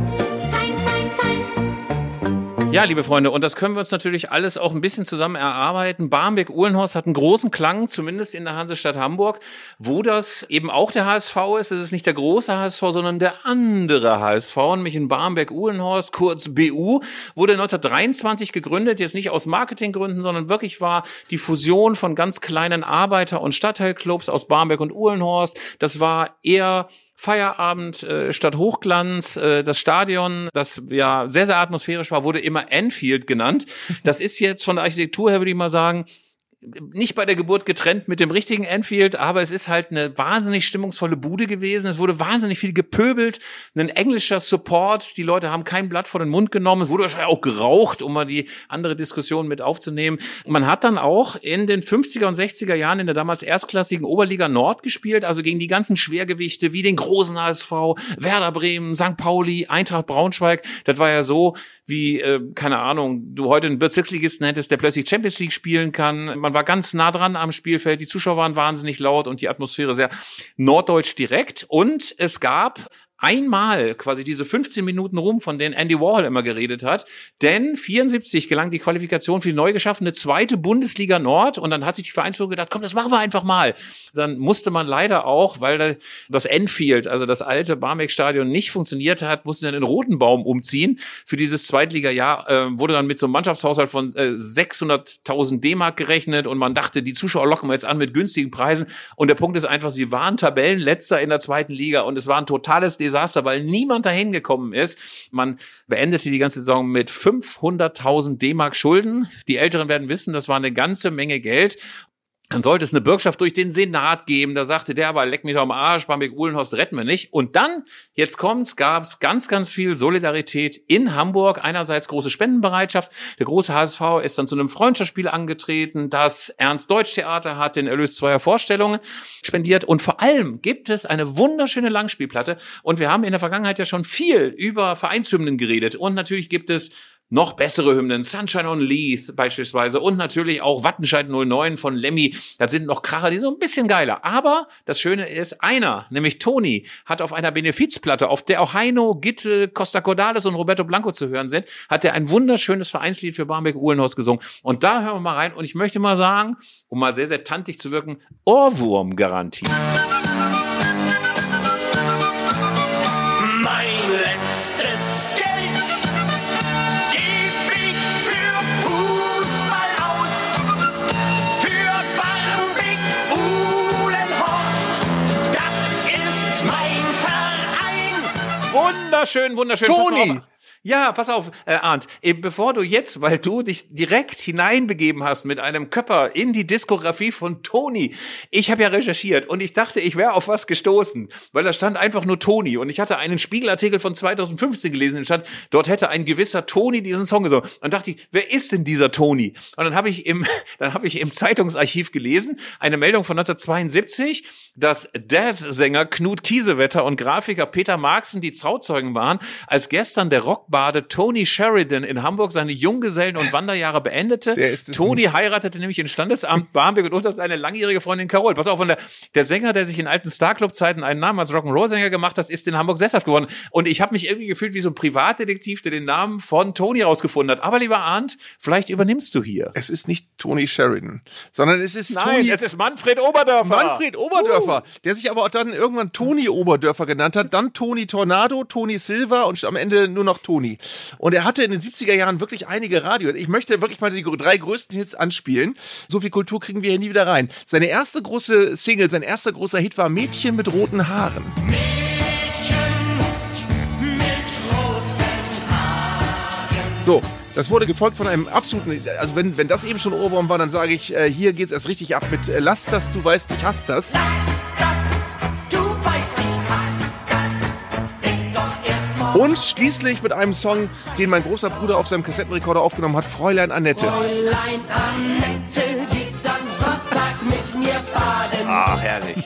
Ja, liebe Freunde, und das können wir uns natürlich alles auch ein bisschen zusammen erarbeiten. Barmbek-Uhlenhorst hat einen großen Klang, zumindest in der Hansestadt Hamburg, wo das eben auch der H S V ist. Es ist nicht der große H S V, sondern der andere H S V, nämlich in Barmbek-Uhlenhorst, kurz B U, wurde neunzehnhundertdreiundzwanzig gegründet, jetzt nicht aus Marketinggründen, sondern wirklich war die Fusion von ganz kleinen Arbeiter- und Stadtteilclubs aus Barmbek und Uhlenhorst. Das war eher Feierabend äh, statt Hochglanz. Äh, das Stadion, das ja sehr, sehr atmosphärisch war, wurde immer Anfield genannt. Das ist jetzt von der Architektur her, würde ich mal sagen, nicht bei der Geburt getrennt mit dem richtigen Anfield, aber es ist halt eine wahnsinnig stimmungsvolle Bude gewesen. Es wurde wahnsinnig viel gepöbelt, ein englischer Support. Die Leute haben kein Blatt vor den Mund genommen. Es wurde wahrscheinlich auch geraucht, um mal die andere Diskussion mit aufzunehmen. Man hat dann auch in den fünfziger und sechziger Jahren in der damals erstklassigen Oberliga Nord gespielt, also gegen die ganzen Schwergewichte wie den großen H S V, Werder Bremen, Sankt Pauli, Eintracht Braunschweig. Das war ja so, wie, äh, keine Ahnung, du heute einen Bezirksligisten hättest, der plötzlich Champions League spielen kann. Man war ganz nah dran am Spielfeld, die Zuschauer waren wahnsinnig laut und die Atmosphäre sehr norddeutsch direkt. Und es gab einmal quasi diese fünfzehn Minuten rum, von denen Andy Warhol immer geredet hat, denn vierundsiebzig gelang die Qualifikation für die neu geschaffene zweite Bundesliga Nord und dann hat sich die Vereinsführung gedacht, komm, das machen wir einfach mal. Dann musste man leider auch, weil das Anfield, also das alte Barmbek-Stadion nicht funktioniert hat, musste dann in Rotenbaum umziehen. Für dieses Zweitliga-Jahr äh, wurde dann mit so einem Mannschaftshaushalt von äh, sechshunderttausend D-Mark gerechnet und man dachte, die Zuschauer locken wir jetzt an mit günstigen Preisen und der Punkt ist einfach, sie waren Tabellenletzter in der zweiten Liga und es war ein totales Desaster, weil niemand dahin gekommen ist. Man beendete die ganze Saison mit fünfhunderttausend D-Mark Schulden. Die Älteren werden wissen, das war eine ganze Menge Geld. Dann sollte es eine Bürgschaft durch den Senat geben. Da sagte der aber, leck mich doch am Arsch, Barmbek-Uhlenhorst retten wir nicht. Und dann, jetzt kommt's, gab's ganz, ganz viel Solidarität in Hamburg. Einerseits große Spendenbereitschaft. Der große H S V ist dann zu einem Freundschaftsspiel angetreten. Das Ernst-Deutsch-Theater hat den Erlös zweier Vorstellungen spendiert. Und vor allem gibt es eine wunderschöne Langspielplatte. Und wir haben in der Vergangenheit ja schon viel über Vereinshymnen geredet. Und natürlich gibt es noch bessere Hymnen, Sunshine on Leith beispielsweise und natürlich auch Wattenscheid null neun von Lemmy. Da sind noch Kracher, die sind so ein bisschen geiler. Aber das Schöne ist, einer, nämlich Toni, hat auf einer Benefizplatte, auf der auch Heino, Gitte, Costa Cordalis und Roberto Blanco zu hören sind, hat er ein wunderschönes Vereinslied für Barmbek-Uhlenhorst gesungen. Und da hören wir mal rein. Und ich möchte mal sagen, um mal sehr, sehr tantig zu wirken, Ohrwurmgarantie. Wunderschön, wunderschön. Toni! Ja, pass auf, äh, Arndt, eben bevor du jetzt, weil du dich direkt hineinbegeben hast mit einem Köpper in die Diskografie von Toni. Ich habe ja recherchiert und ich dachte, ich wäre auf was gestoßen, weil da stand einfach nur Toni und ich hatte einen Spiegelartikel von zweitausendfünfzehn gelesen, stand, dort hätte ein gewisser Toni diesen Song gesungen. Und dachte ich, wer ist denn dieser Toni? Und dann habe ich im, dann habe ich im Zeitungsarchiv gelesen, eine Meldung von neunzehnhundertzweiundsiebzig, dass Jazz-Sänger Knut Kiesewetter und Grafiker Peter Marxen die Trauzeugen waren, als gestern der Rockbade Tony Sheridan in Hamburg seine Junggesellen- und Wanderjahre beendete. Toni nicht. heiratete nämlich in Standesamt Barmbek und unter seine langjährige Freundin Carol. Pass auf, und der, der Sänger, der sich in alten Starclub-Zeiten einen Namen als Rock'n'Roll-Sänger gemacht hat, ist in Hamburg sesshaft geworden. Und ich habe mich irgendwie gefühlt wie so ein Privatdetektiv, der den Namen von Toni rausgefunden hat. Aber lieber Arndt, vielleicht übernimmst du hier. Es ist nicht Tony Sheridan, sondern es ist Nein, Toni... es ist Manfred Oberdörfer. Manfred Oberdörfer, uh. der sich aber auch dann irgendwann Toni Oberdörfer genannt hat, dann Toni Tornado, Toni Silva und am Ende nur noch Toni. Und er hatte in den siebziger Jahren wirklich einige Radios. Ich möchte wirklich mal die drei größten Hits anspielen. So viel Kultur kriegen wir hier nie wieder rein. Seine erste große Single, sein erster großer Hit war Mädchen mit roten Haaren. Mädchen mit roten Haaren. So. Das wurde gefolgt von einem absoluten, also wenn, wenn das eben schon Ohrwurm war, dann sage ich, äh, hier geht's erst richtig ab mit äh, Lass das, du weißt, ich hasse das. Lass das, du weißt, ich hasse das, denk doch erst mal. Und schließlich mit einem Song, den mein großer Bruder auf seinem Kassettenrekorder aufgenommen hat, Fräulein Annette. Fräulein Annette geht am Sonntag mit mir baden. Ach, herrlich.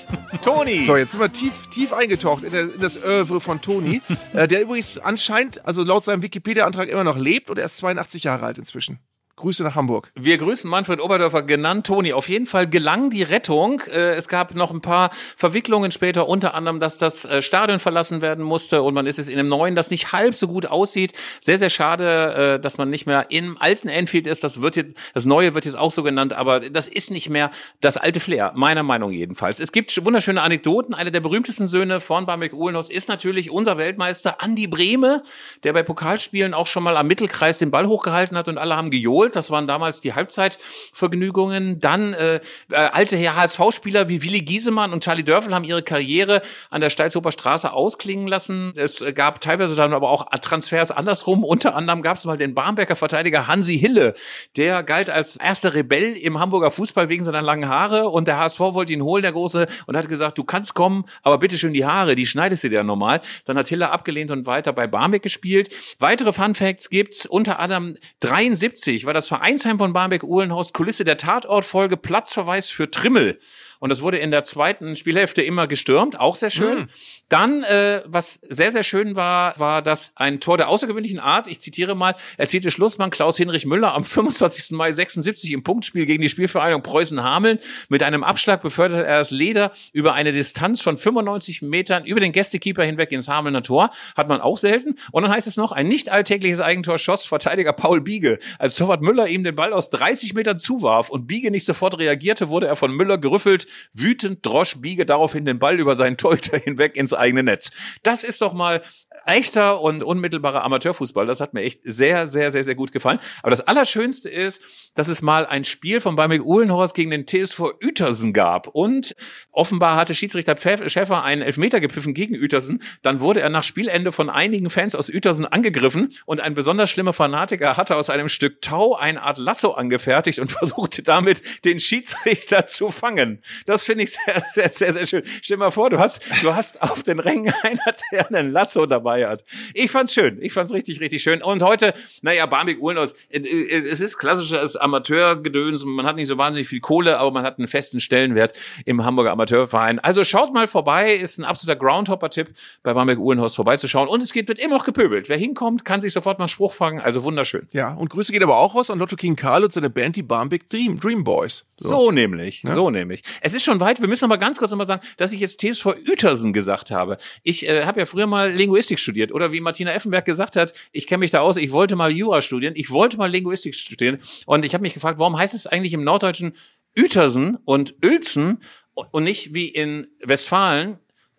Toni. So, jetzt sind wir tief, tief eingetaucht in, der, in das Oeuvre von Toni, äh, der übrigens anscheinend, also laut seinem Wikipedia-Antrag immer noch lebt und er ist zweiundachtzig Jahre alt inzwischen. Grüße nach Hamburg. Wir grüßen Manfred Oberdörfer, genannt Toni. Auf jeden Fall gelang die Rettung. Es gab noch ein paar Verwicklungen später, unter anderem, dass das Stadion verlassen werden musste und man ist es in einem neuen, das nicht halb so gut aussieht. Sehr, sehr schade, dass man nicht mehr im alten Anfield ist. Das wird jetzt, das neue wird jetzt auch so genannt, aber das ist nicht mehr das alte Flair, meiner Meinung jedenfalls. Es gibt wunderschöne Anekdoten. Einer der berühmtesten Söhne von Barmbek-Uhlenhorst ist natürlich unser Weltmeister Andi Brehme, der bei Pokalspielen auch schon mal am Mittelkreis den Ball hochgehalten hat und alle haben gejohlt. Das waren damals die Halbzeitvergnügungen. Dann äh, äh, alte H S V-Spieler wie Willi Giesemann und Charlie Dörfel haben ihre Karriere an der Stalzhofer Straße ausklingen lassen. Es gab teilweise dann aber auch Transfers andersrum. Unter anderem gab es mal den Barmbeker Verteidiger Hansi Hille. Der galt als erster Rebell im Hamburger Fußball wegen seiner langen Haare und der H S V wollte ihn holen, der Große, und hat gesagt, du kannst kommen, aber bitteschön die Haare, die schneidest du dir normal. Dann hat Hille abgelehnt und weiter bei Barmbek gespielt. Weitere Funfacts gibt's unter anderem dreiundsiebzig war das Vereinsheim von Barmbek-Uhlenhorst, Kulisse der Tatortfolge, Platzverweis für Trimmel. Und das wurde in der zweiten Spielhälfte immer gestürmt, auch sehr schön. Mhm. Dann, äh, was sehr, sehr schön war, war das ein Tor der außergewöhnlichen Art. Ich zitiere mal, erzielte Schlussmann Klaus-Hinrich Müller am fünfundzwanzigsten Mai sechsundsiebzig im Punktspiel gegen die Spielvereinigung Preußen-Hameln. Mit einem Abschlag beförderte er das Leder über eine Distanz von fünfundneunzig Metern über den Gästekeeper hinweg ins Hamelner Tor. Hat man auch selten. Und dann heißt es noch, ein nicht alltägliches Eigentor schoss Verteidiger Paul Biege. Als Torwart Müller ihm den Ball aus dreißig Metern zuwarf und Biege nicht sofort reagierte, wurde er von Müller gerüffelt. Wütend drosch Biege daraufhin den Ball über seinen Torhüter hinweg ins eigene Netz. Das ist doch mal echter und unmittelbarer Amateurfußball. Das hat mir echt sehr, sehr, sehr, sehr gut gefallen. Aber das Allerschönste ist, dass es mal ein Spiel von Barmbek-Uhlenhorst gegen den T S V Uetersen gab. Und offenbar hatte Schiedsrichter Schäfer einen Elfmeter gepfiffen gegen Uetersen. Dann wurde er nach Spielende von einigen Fans aus Uetersen angegriffen und ein besonders schlimmer Fanatiker hatte aus einem Stück Tau eine Art Lasso angefertigt und versuchte damit, den Schiedsrichter zu fangen. Das finde ich sehr, sehr, sehr, sehr schön. Stell dir mal vor, du hast, du hast auf den Rängen einer, der einen Lasso dabei hat. Ich fand's schön. Ich fand's richtig, richtig schön. Und heute, naja, Barmbek-Uhlenhorst, es ist klassisches Amateurgedöns. Man hat nicht so wahnsinnig viel Kohle, aber man hat einen festen Stellenwert im Hamburger Amateurverein. Also schaut mal vorbei. Ist ein absoluter Groundhopper-Tipp, bei Barmbek-Uhlenhorst vorbeizuschauen. Und es geht, wird immer noch gepöbelt. Wer hinkommt, kann sich sofort mal einen Spruch fangen. Also wunderschön. Ja, und Grüße geht aber auch raus an Lotto King Karl und seine Band, die Barmbek Dream, Dream Boys. So, so nämlich. Ja? So nämlich. Es ist schon weit. Wir müssen noch mal ganz kurz noch mal sagen, dass ich jetzt T S V Uetersen gesagt habe. Ich äh, habe ja früher mal Linguistik studiert. Oder wie Martina Effenberg gesagt hat, ich kenne mich da aus, ich wollte mal Jura studieren, ich wollte mal Linguistik studieren. Und ich habe mich gefragt, warum heißt es eigentlich im Norddeutschen Uetersen und Uelzen und nicht wie in Westfalen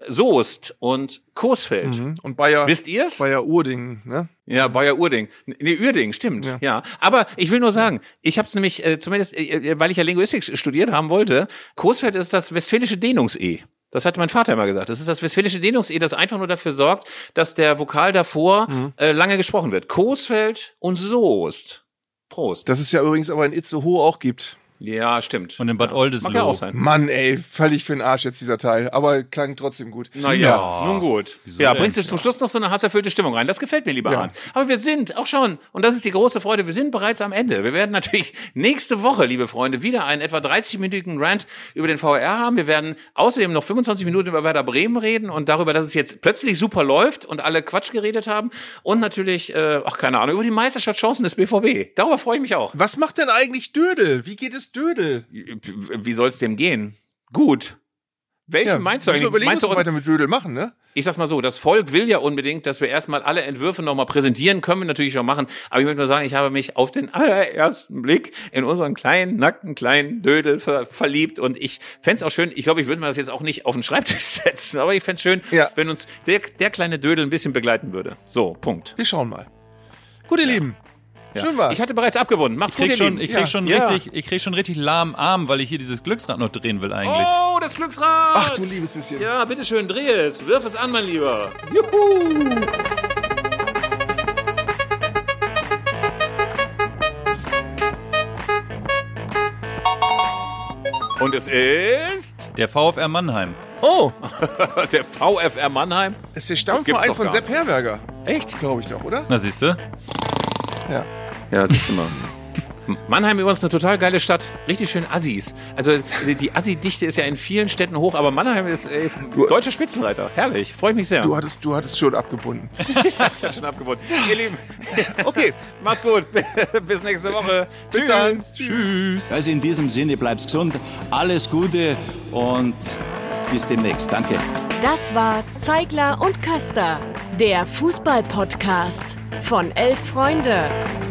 Soest und Coesfeld. Mhm. Und Bayer, wisst ihr's? Bayer-Urding, ne? Ja, Bayer-Urding. Nee, Uerding, stimmt. Ja. ja. Aber ich will nur sagen, ich habe es nämlich, äh, zumindest, äh, weil ich ja Linguistik studiert haben wollte, Coesfeld ist das westfälische Dehnungs-E. Das hat mein Vater immer gesagt. Das ist das westfälische Dehnungs-E, das einfach nur dafür sorgt, dass der Vokal davor mhm. äh, lange gesprochen wird. Coesfeld und Soest. Prost. Das es ja übrigens aber in Itzehoe auch gibt. Ja, stimmt. Und in Bad ja. Oldesloe. Mag ja auch sein. Mann, ey, völlig für den Arsch jetzt dieser Teil. Aber klang trotzdem gut. Naja, ja. nun gut. Wieso ja, bringst du zum Schluss noch so eine hasserfüllte Stimmung rein. Das gefällt mir, lieber ja. Arndt. Aber wir sind auch schon, und das ist die große Freude, wir sind bereits am Ende. Wir werden natürlich nächste Woche, liebe Freunde, wieder einen etwa dreißig-minütigen Rant über den V R haben. Wir werden außerdem noch fünfundzwanzig Minuten über Werder Bremen reden und darüber, dass es jetzt plötzlich super läuft und alle Quatsch geredet haben. Und natürlich, äh, ach keine Ahnung, über die Meisterschaftschancen des B V B. Darüber freue ich mich auch. Was macht denn eigentlich Dödel? Wie geht es Dödel? Wie soll es dem gehen? Gut. Welchen ja, meinst du eigentlich? Überlegen, meinst du was wir weiter mit Dödel machen, ne? Ich sag's mal so, das Volk will ja unbedingt, dass wir erstmal alle Entwürfe nochmal präsentieren, können wir natürlich schon machen, aber ich möchte nur sagen, ich habe mich auf den allerersten Blick in unseren kleinen, nackten, kleinen Dödel ver- verliebt und ich fänd's auch schön, ich glaube, ich würde mir das jetzt auch nicht auf den Schreibtisch setzen, aber ich fänd's schön, ja. wenn uns der, der kleine Dödel ein bisschen begleiten würde. So, Punkt. Wir schauen mal. Gut, ihr ja. Lieben. Ja. Schön war's. Ich hatte bereits abgebunden. Macht's ich krieg gut, schon, ihr ich krieg ja. schon ja. richtig, ich krieg schon richtig lahmen Arm, weil ich hier dieses Glücksrad noch drehen will eigentlich. Oh, das Glücksrad! Ach du liebes bisschen. Ja, bitteschön, dreh es. Wirf es an, mein Lieber. Juhu! Und es ist... Der VfR Mannheim. Oh! Der VfR Mannheim? Das ist der Stammverein von Sepp Herberger. Echt? Glaube ich doch, oder? Na, siehst du? Ja. Ja, siehst du mal. Mannheim übrigens eine total geile Stadt. Richtig schön Assis. Also die Assi-Dichte ist ja in vielen Städten hoch, aber Mannheim ist äh, deutscher Spitzenreiter. Herrlich, freue ich mich sehr. Du hattest, du hattest schon abgebunden. Ich hatte schon abgebunden. Ihr Lieben, okay, macht's gut. Bis nächste Woche. Bis Tschüss. dann. Tschüss. Also in diesem Sinne, bleib's gesund, alles Gute und bis demnächst. Danke. Das war Zeigler und Köster, der Fußball-Podcast von Elf Freunde.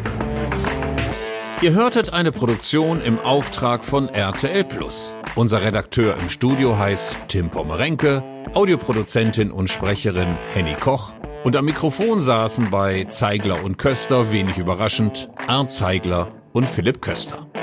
Ihr hörtet eine Produktion im Auftrag von R T L Plus. Unser Redakteur im Studio heißt Tim Pommerenke, Audioproduzentin und Sprecherin Henny Koch und am Mikrofon saßen bei Zeigler und Köster, wenig überraschend, Arndt Zeigler und Philipp Köster.